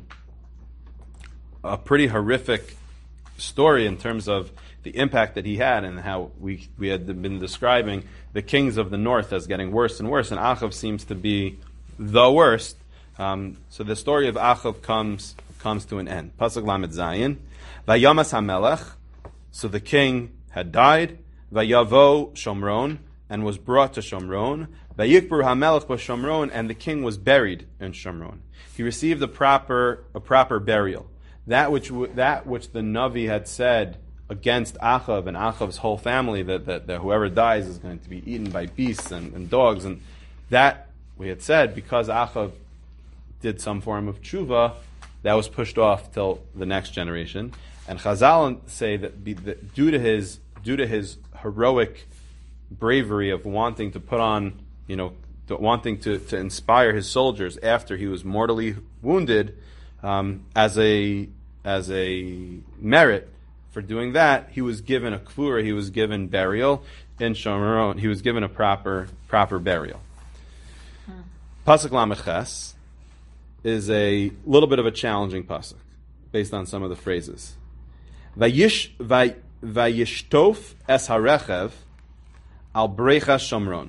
a pretty horrific story in terms of the impact that he had, and how we we had been describing the kings of the north as getting worse and worse, and Achav seems to be the worst. Um, so the story of Achav comes comes to an end. Pasuk Lamed Zayin, Vayamas HaMelech. So the king had died. Vayavo Shomron, and was brought to Shomron. Vayikbru HaMelech b'Shomron, and the king was buried in Shomron. He received a proper a proper burial. That which that which the Navi had said against Achav and Achav's whole family, that, that, that whoever dies is going to be eaten by beasts and, and dogs, and that we had said, because Achav did some form of tshuva, that was pushed off till the next generation. And Chazal say that, be, that due to his due to his heroic bravery of wanting to put on, you know, to, wanting to, to inspire his soldiers after he was mortally wounded, um, as a as a merit for doing that, he was given a kfura, he was given burial in Shomron. He was given a proper proper burial. Hmm. Pasuk Lamed Ches is a little bit of a challenging pasuk, based on some of the phrases. Vayish vay, Vayishtof es harechev al brecha Shomron.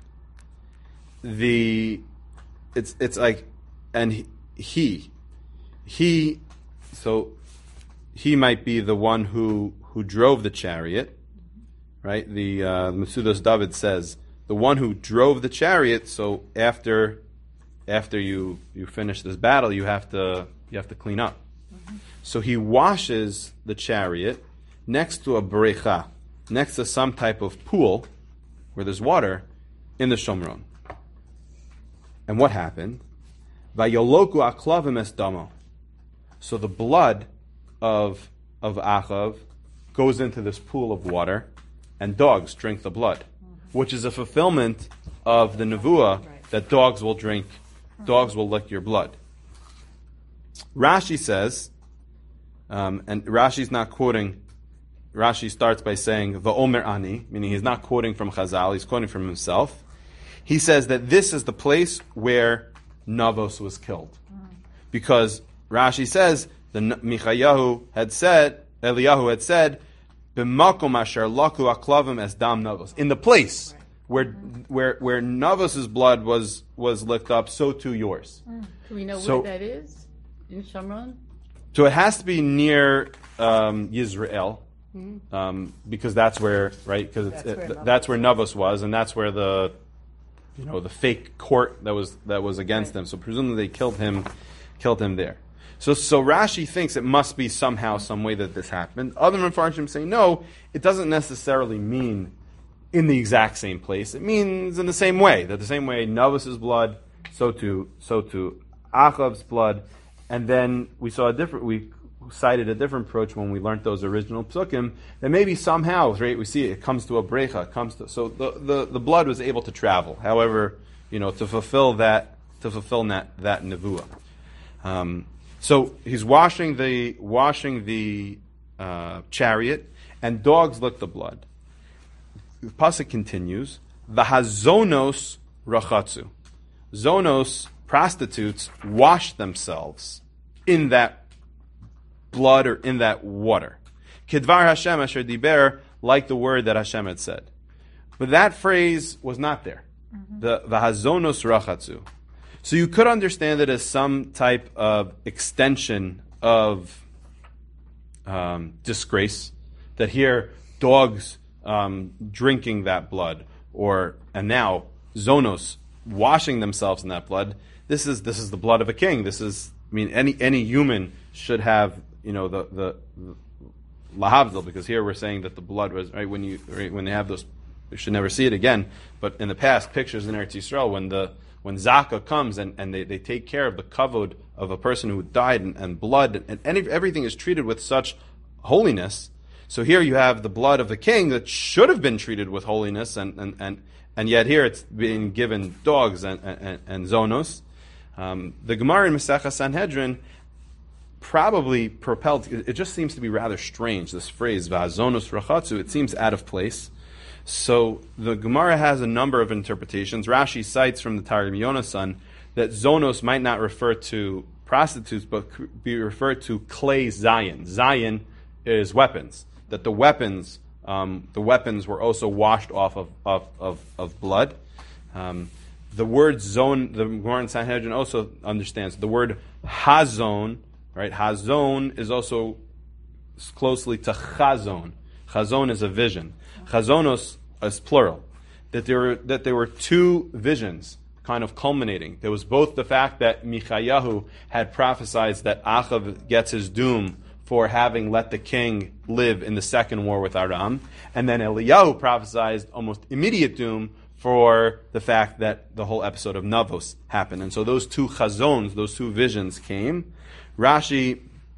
The it's it's like, and he, he he so he might be the one who who drove the chariot, right? The uh, Metzudos David says the one who drove the chariot. So after after you you finish this battle, you have to you have to clean up. Mm-hmm. So he washes the chariot next to a brecha, next to some type of pool where there's water in the Shomron. And what happened? Vayoloku aklavim es damo. So the blood of of Achav goes into this pool of water, and dogs drink the blood, mm-hmm. which is a fulfillment of the nevuah right. that dogs will drink, dogs will lick your blood. Rashi says, um, and Rashi's not quoting. Rashi starts by saying "Va'omer ani," meaning he's not quoting from Chazal; he's quoting from himself. He says that this is the place where Navos was killed, because Rashi says the Michayahu had said, Eliyahu had said, "B'makom asher laku aklavim es dam Navos," in the place right. where where where Navos's blood was was licked up, so too yours. Do we know so, where that is in Shomron? So it has to be near um, Yisrael. Mm-hmm. Um, because that's where, right? Because that's, it, where that's where Navos was, and that's where the, you know, the fake court that was that was against right. him. So presumably they killed him, killed him there. So so Rashi thinks it must be somehow, some way that this happened. Other Mefarshim say no, it doesn't necessarily mean in the exact same place. It means in the same way, that the same way Navos's blood, so too so too Achav's blood, and then we saw a different we. cited a different approach when we learned those original psukim, that maybe somehow, right, we see it, it comes to a brecha, it comes to, so the, the, the blood was able to travel, however, you know, to fulfill that, to fulfill that, that nevuah. Um, so he's washing the, washing the, uh, chariot, and dogs lick the blood. The pasuk continues, V'hazonos rachatzu. Zonos, prostitutes, wash themselves in that blood or in that water. Kidvar Hashem asher diber like the word that Hashem had said. But that phrase was not there. Mm-hmm. The Vahazonos Rachatzu. So you could understand it as some type of extension of um, disgrace, that here dogs um, drinking that blood, or and now zonos washing themselves in that blood. This is this is the blood of a king. This is, I mean, any any human should have, you know, the the, the lahavdil, because here we're saying that the blood was right when you right, when they have those, you should never see it again. But in the past, pictures in Eretz Yisrael, when the when Zaka comes and, and they, they take care of the kavod of a person who died, and, and blood, and any, everything is treated with such holiness. So here you have the blood of the king that should have been treated with holiness, and, and, and, and yet here it's being given dogs and, and, and zonos. Um, the Gemara in Masechah Sanhedrin probably propelled, it just seems to be rather strange, this phrase, Va'zonos rachatzu, it seems out of place. So the Gemara has a number of interpretations. Rashi cites from the Targum Yonasan that zonos might not refer to prostitutes, but be referred to clay zayin. Zayin is weapons. That the weapons, um, the weapons were also washed off of of, of, of blood. Um, the word zone, the Gemara in Sanhedrin also understands the word hazon. Right, hazon is also closely to chazon. Chazon is a vision. Chazonos is plural. That there were, that there were two visions kind of culminating. There was both the fact that Michayahu had prophesied that Achav gets his doom for having let the king live in the second war with Aram, and then Eliyahu prophesied almost immediate doom for the fact that the whole episode of Navos happened. And so those two chazons, those two visions came. Rashi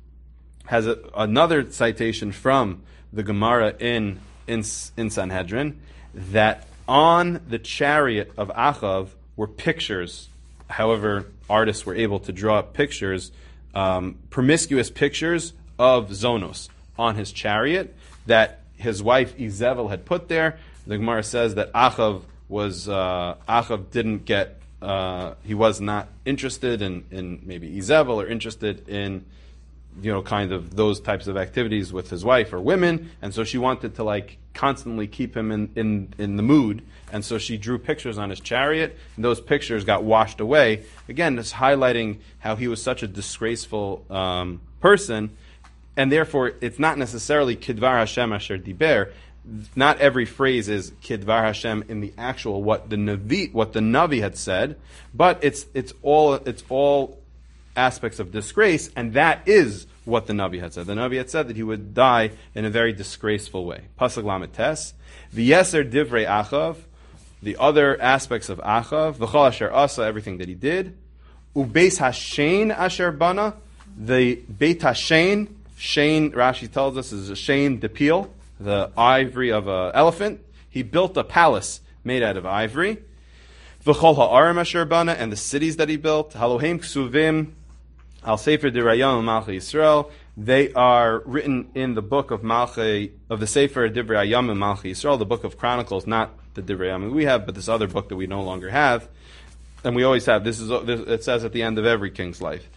has a, another citation from the Gemara in In, in Sanhedrin, that on the chariot of Achav were pictures. However, artists were able to draw up pictures, um, promiscuous pictures of Zonos on his chariot that his wife Izebel had put there. The Gemara says that Achav was uh, Achav didn't get uh, he was not interested in, in maybe Izebel, or interested in, you know, kind of those types of activities with his wife or women, and so she wanted to like constantly keep him in, in, in the mood, and so she drew pictures on his chariot, and those pictures got washed away. Again, it's highlighting how he was such a disgraceful um, person, and therefore it's not necessarily Kidvar Hashem Asher Diber. Not every phrase is Kidvar Hashem in the actual what the Navi what the Navi had said, but it's it's all it's all aspects of disgrace, and that is what the Navi had said. The Navi had said that he would die in a very disgraceful way. Pasuk Lamed Tes, V'yeser divrei Achav, the other aspects of Achav, V'chol asher asa, everything that he did, Ubeis hashen asher bana, the Beit hashen, shein, Rashi tells us, is a shein depil, the ivory of an elephant. He built a palace made out of ivory. V'chol ha'arim asher bana, and the cities that he built, Halohem ksuvim, Al Sefer Dirayam Malchei Yisrael. They are written in the book of Malchei, of the Sefer Divrei Hayam and Malchei Yisrael, the book of Chronicles, not the Divrei Hayam we have, but this other book that we no longer have, and we always have. This is this, it says at the end of every king's life.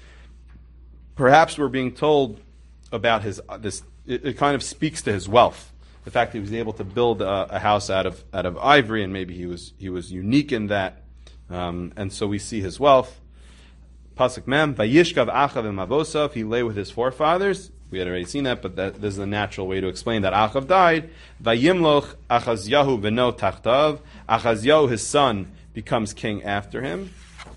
Perhaps we're being told about his this. It, it kind of speaks to his wealth, the fact that he was able to build a, a house out of out of ivory, and maybe he was he was unique in that, um, and so we see his wealth. Pasuk Mem, Vayishkav Achav Mavosav, he lay with his forefathers. We had already seen that, but that, this is a natural way to explain that Achav died. Vayimloch Achazyahu Beno Tachtav, Achazyahu, his son, becomes king after him.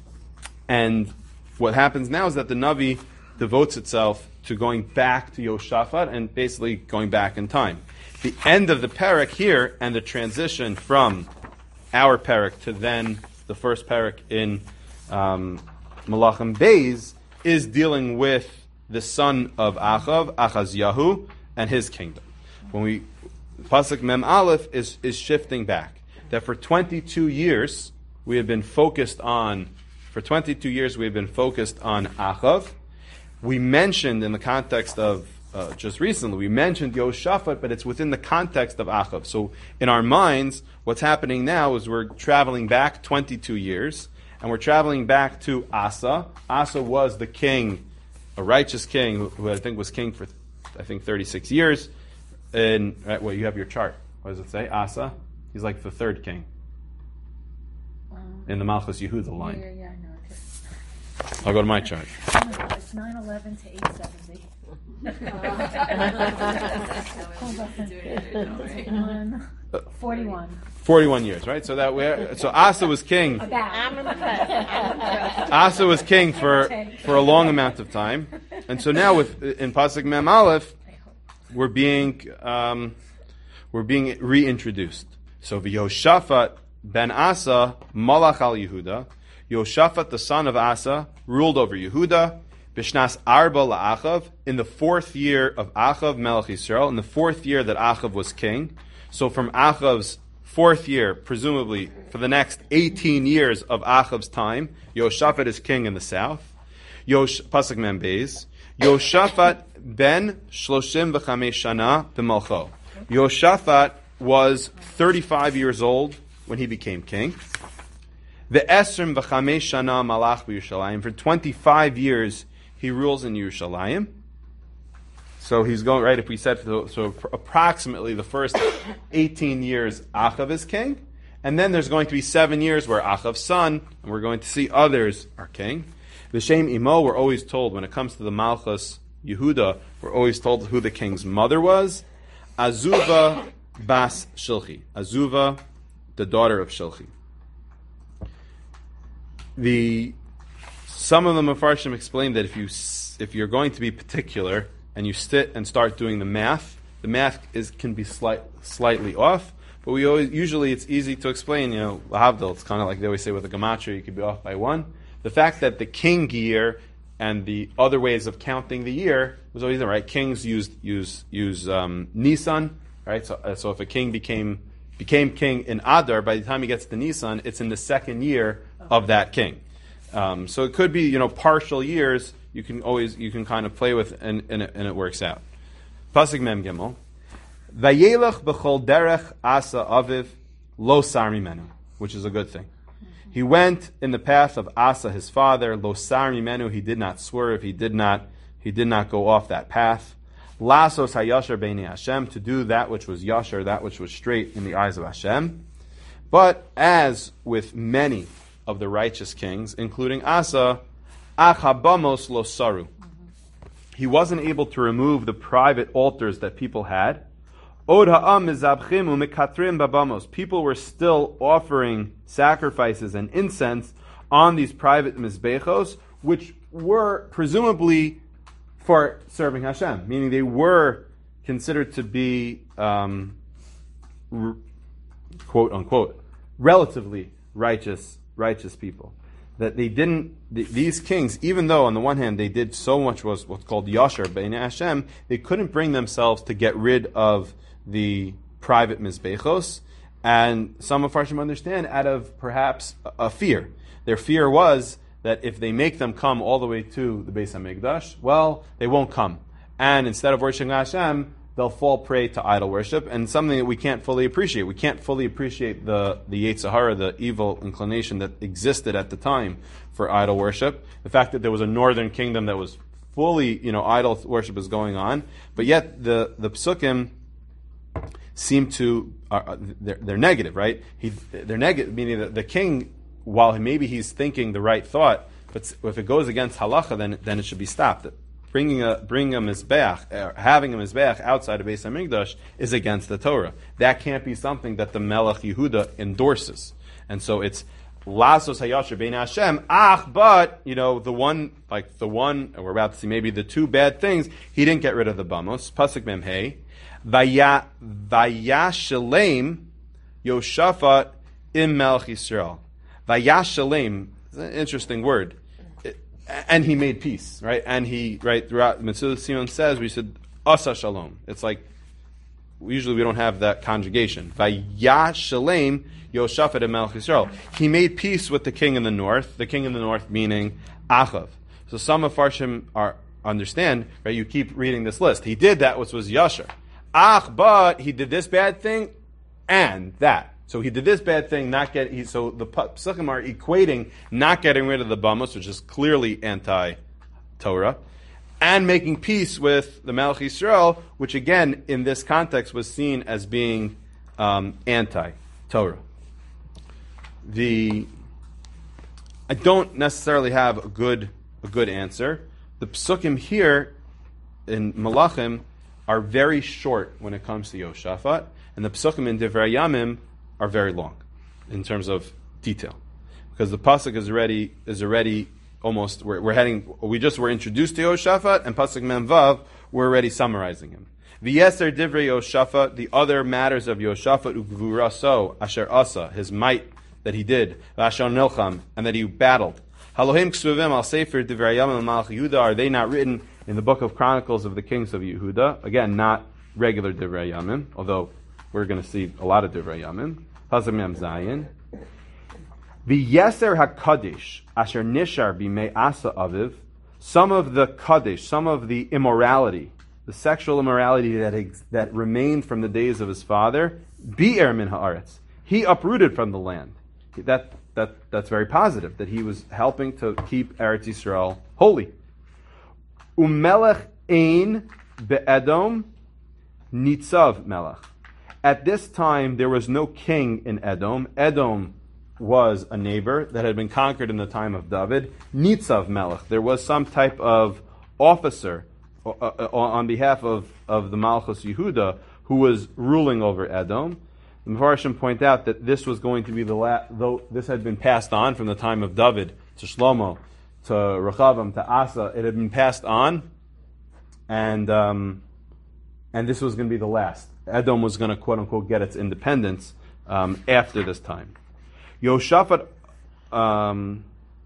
And what happens now is that the Navi devotes itself to going back to Yoshaphat and basically going back in time. The end of the parak here and the transition from our parak to then the first parak in um, Malachim Beis is dealing with the son of Achav, Achazyahu, and his kingdom. When we Pasuk Mem Aleph is is shifting back. That for twenty-two years we have been focused on. For twenty-two years we have been focused on Achav. We mentioned in the context of uh, just recently we mentioned Yoshaphat, but it's within the context of Achav. So in our minds, what's happening now is we're traveling back twenty-two years. And we're traveling back to Asa. Asa was the king, a righteous king, who, who I think was king for, I think, thirty-six years. And, right, well, you have your chart. What does it say? Asa. He's like the third king in the Malchus Yehuda line. Yeah, yeah, I know. Okay. I'll go to my chart. Oh my God, it's nine eleven to eight seventy. One, forty-one. Forty-one years, right? So that we so Asa was king. About. Asa was king for for a long amount of time, and so now with in Pasuk Mem Aleph, we're being um, we're being reintroduced. So Yehoshaphat ben Asa Malach al Yehuda. Yehoshaphat, the son of Asa, ruled over Yehuda. Bishnas Arba la'Achav, in the fourth year of Achav Melech Yisrael, in the fourth year that Achav was king. So from Achav's fourth year, presumably for the next eighteen years of Achav's time, Yehoshaphat is king in the south. Yosh, Pasuk Mem Beis. Yehoshaphat ben Shloshim v'chamesh shana b'malcho. Yehoshaphat was thirty-five years old when he became king. The Esrim v'chamesh shana malach b'Yerushalayim. For twenty-five years he rules in Yerushalayim. So he's going, right, if we said, so, so approximately the first eighteen years Achav is king, and then there's going to be seven years where Achav's son, and we're going to see others are king. V'shem imo, we're always told, when it comes to the Malchus Yehuda, we're always told who the king's mother was. Azuva bas Shilchi. Azuva, the daughter of Shilchi. The some of the Mefarshim explain that if you if you're going to be particular and you sit and start doing the math, the math is can be slight, slightly off. But we always usually it's easy to explain. You know, lahavdil. It's kind of like they always say with a gematria, you could be off by one. The fact that the king year and the other ways of counting the year was always right. Kings used use use um, Nisan, right? So uh, so if a king became became king in Adar, by the time he gets to Nisan, it's in the second year of that king. Um, so it could be, you know, partial years. You can always you can kind of play with, and, and, it, and it works out. Pasuk Mem Gimel. Vayelach b'chol derech asa aviv lo sar mimenu, which is a good thing. He went in the path of Asa his father. Lo sar mimenu, he did not swerve. He did not he did not go off that path. Lasos hayashar b'nei Hashem, to do that which was yashar, that which was straight in the eyes of Hashem. But as with many of the righteous kings, including Asa, achabamos lo saru. He wasn't able to remove the private altars that people had. Od ha'am mizabchim u'mekatrim babamos. People were still offering sacrifices and incense on these private mizbechos, which were presumably for serving Hashem, meaning they were considered to be, um, r- quote unquote, relatively righteous, righteous people. That they didn't, th- these kings, even though on the one hand they did so much was what's called yashar b'nei Hashem, they couldn't bring themselves to get rid of the private mizbechos, and some of Farshim understand out of perhaps a, a fear. Their fear was that if they make them come all the way to the Beis HaMikdash, well, they won't come. And instead of worshiping Hashem, they'll fall prey to idol worship, and something that we can't fully appreciate. We can't fully appreciate the, the Yetzer Hara, the evil inclination that existed at the time for idol worship. The fact that there was a northern kingdom that was fully, you know, idol worship is going on, but yet the, the Psukim seem to, uh, they're, they're negative, right? He, they're negative, meaning that the king, while maybe he's thinking the right thought, but if it goes against halacha, then then it should be stopped. Bringing a bringing a mizbeach, or having a mizbeach outside of Beis Hamikdash is against the Torah. That can't be something that the Melech Yehuda endorses, and so it's lasos hayasher bein Hashem. Ach, but you know the one, like the one, and we're about to see maybe the two bad things. He didn't get rid of the bamos. Pasuk Mem Hey, vaya vayashalem Yoshaphat im Melech Yisrael. Vayashalem is an interesting word. And he made peace, right? And he, right, throughout, Mitzvah Simon says, we said, Asa Shalom. It's like, usually we don't have that conjugation. Vayashalem Yoshaphat and Melech Yisrael. He made peace with the king in the north, the king in the north meaning Achav. So some of Farshim are, understand, right, you keep reading this list. He did that which was Yashar. Ach, but he did this bad thing and that. So he did this bad thing, not get. He, so the Psukim are equating not getting rid of the bamos, which is clearly anti-Torah, and making peace with the Melech Yisrael, which again in this context was seen as being um, anti-Torah. The I don't necessarily have a good a good answer. The psukim here in Malachim are very short when it comes to Yehoshaphat, and the psukim in Divrei Yamim are very long in terms of detail, because the pasuk is already is already almost we're, we're heading. We just were introduced to Yehoshaphat, and pasuk Mem Vav we're already summarizing him. V'yeser Divrei Yehoshaphat, the other matters of Yehoshaphat, ugvuraso asher asa, his might that he did, v'asher nilcham, and that he battled. Halohim ksuvim al sefer Divrei Yamim Malach Yehuda, are they not written in the book of Chronicles of the kings of Yehuda? Again, not regular Divrei Yamim, although we're going to see a lot of Divrei Yamim. Pasuk Mem Zayin. V'yeser hakadish asher nishar b'mei asa aviv, some of the kaddish, some of the immorality, the sexual immorality that ex- that remained from the days of his father, bi'er min haaretz, he uprooted from the land. That that that's very positive, that he was helping to keep Eretz Yisrael holy. Umelech ein be'edom nitzav melech. At this time, there was no king in Edom. Edom was a neighbor that had been conquered in the time of David. Nitzav melech. There was some type of officer uh, uh, on behalf of, of the Malchus Yehuda who was ruling over Edom. The Mefarshim point out that this was going to be the last, though this had been passed on from the time of David to Shlomo, to Rechavam, to Asa. It had been passed on, and um, and this was going to be the last. Edom was going to, quote unquote, get its independence um, after this time. Yehoshaphat um,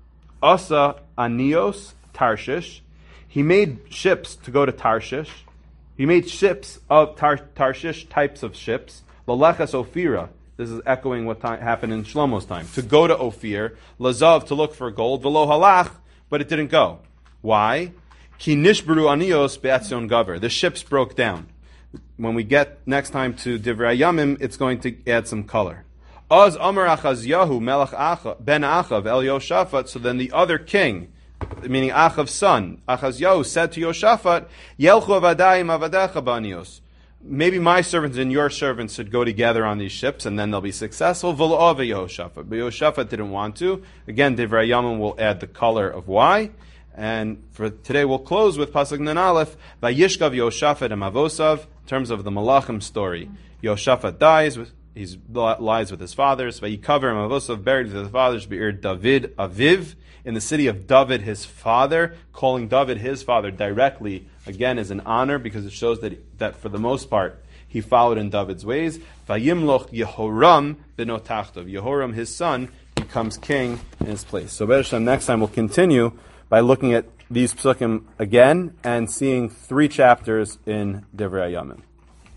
Asa Anios Tarshish. He made ships to go to Tarshish. He made ships of Tar- Tarshish, types of ships. Lalechas Ophira. This is echoing what time, happened in Shlomo's time. To go to Ophir. Lazav, to look for gold. Velo halach, but it didn't go. Why? Ki nishbaru anios be'atzion gaver. The ships broke down. When we get next time to Divrei Yamim, it's going to add some color. Oz Amar Achazyahu Melech Achav Ben Achav El Yoshaphat. So then the other king, meaning Achav's son, Achazyahu, said to Yoshaphat, Yelchu avadayim avadecha banios. Maybe my servants and your servants should go together on these ships, and then they'll be successful. V'lo'ave Yehoshaphat. But Yehoshaphat didn't want to. Again, Divrei Yamim will add the color of why. And for today, we'll close with Pasuk Nun Aleph, Vayishkav Yehoshaphat and Mavosav, in terms of the Malachim story. Yehoshaphat dies, he lies with his fathers. Vayikaver and Mavosav, buried with his fathers, Be'er David Aviv, in the city of David, his father. Calling David his father directly, again, is an honor, because it shows that, that for the most part, he followed in David's ways. Vayimloch Yehoram b'notachtov. Yehoram, his son, becomes king in his place. So, Be'er Hashem, next time we'll continue by looking at these psukim again and seeing three chapters in Divrei Yamim.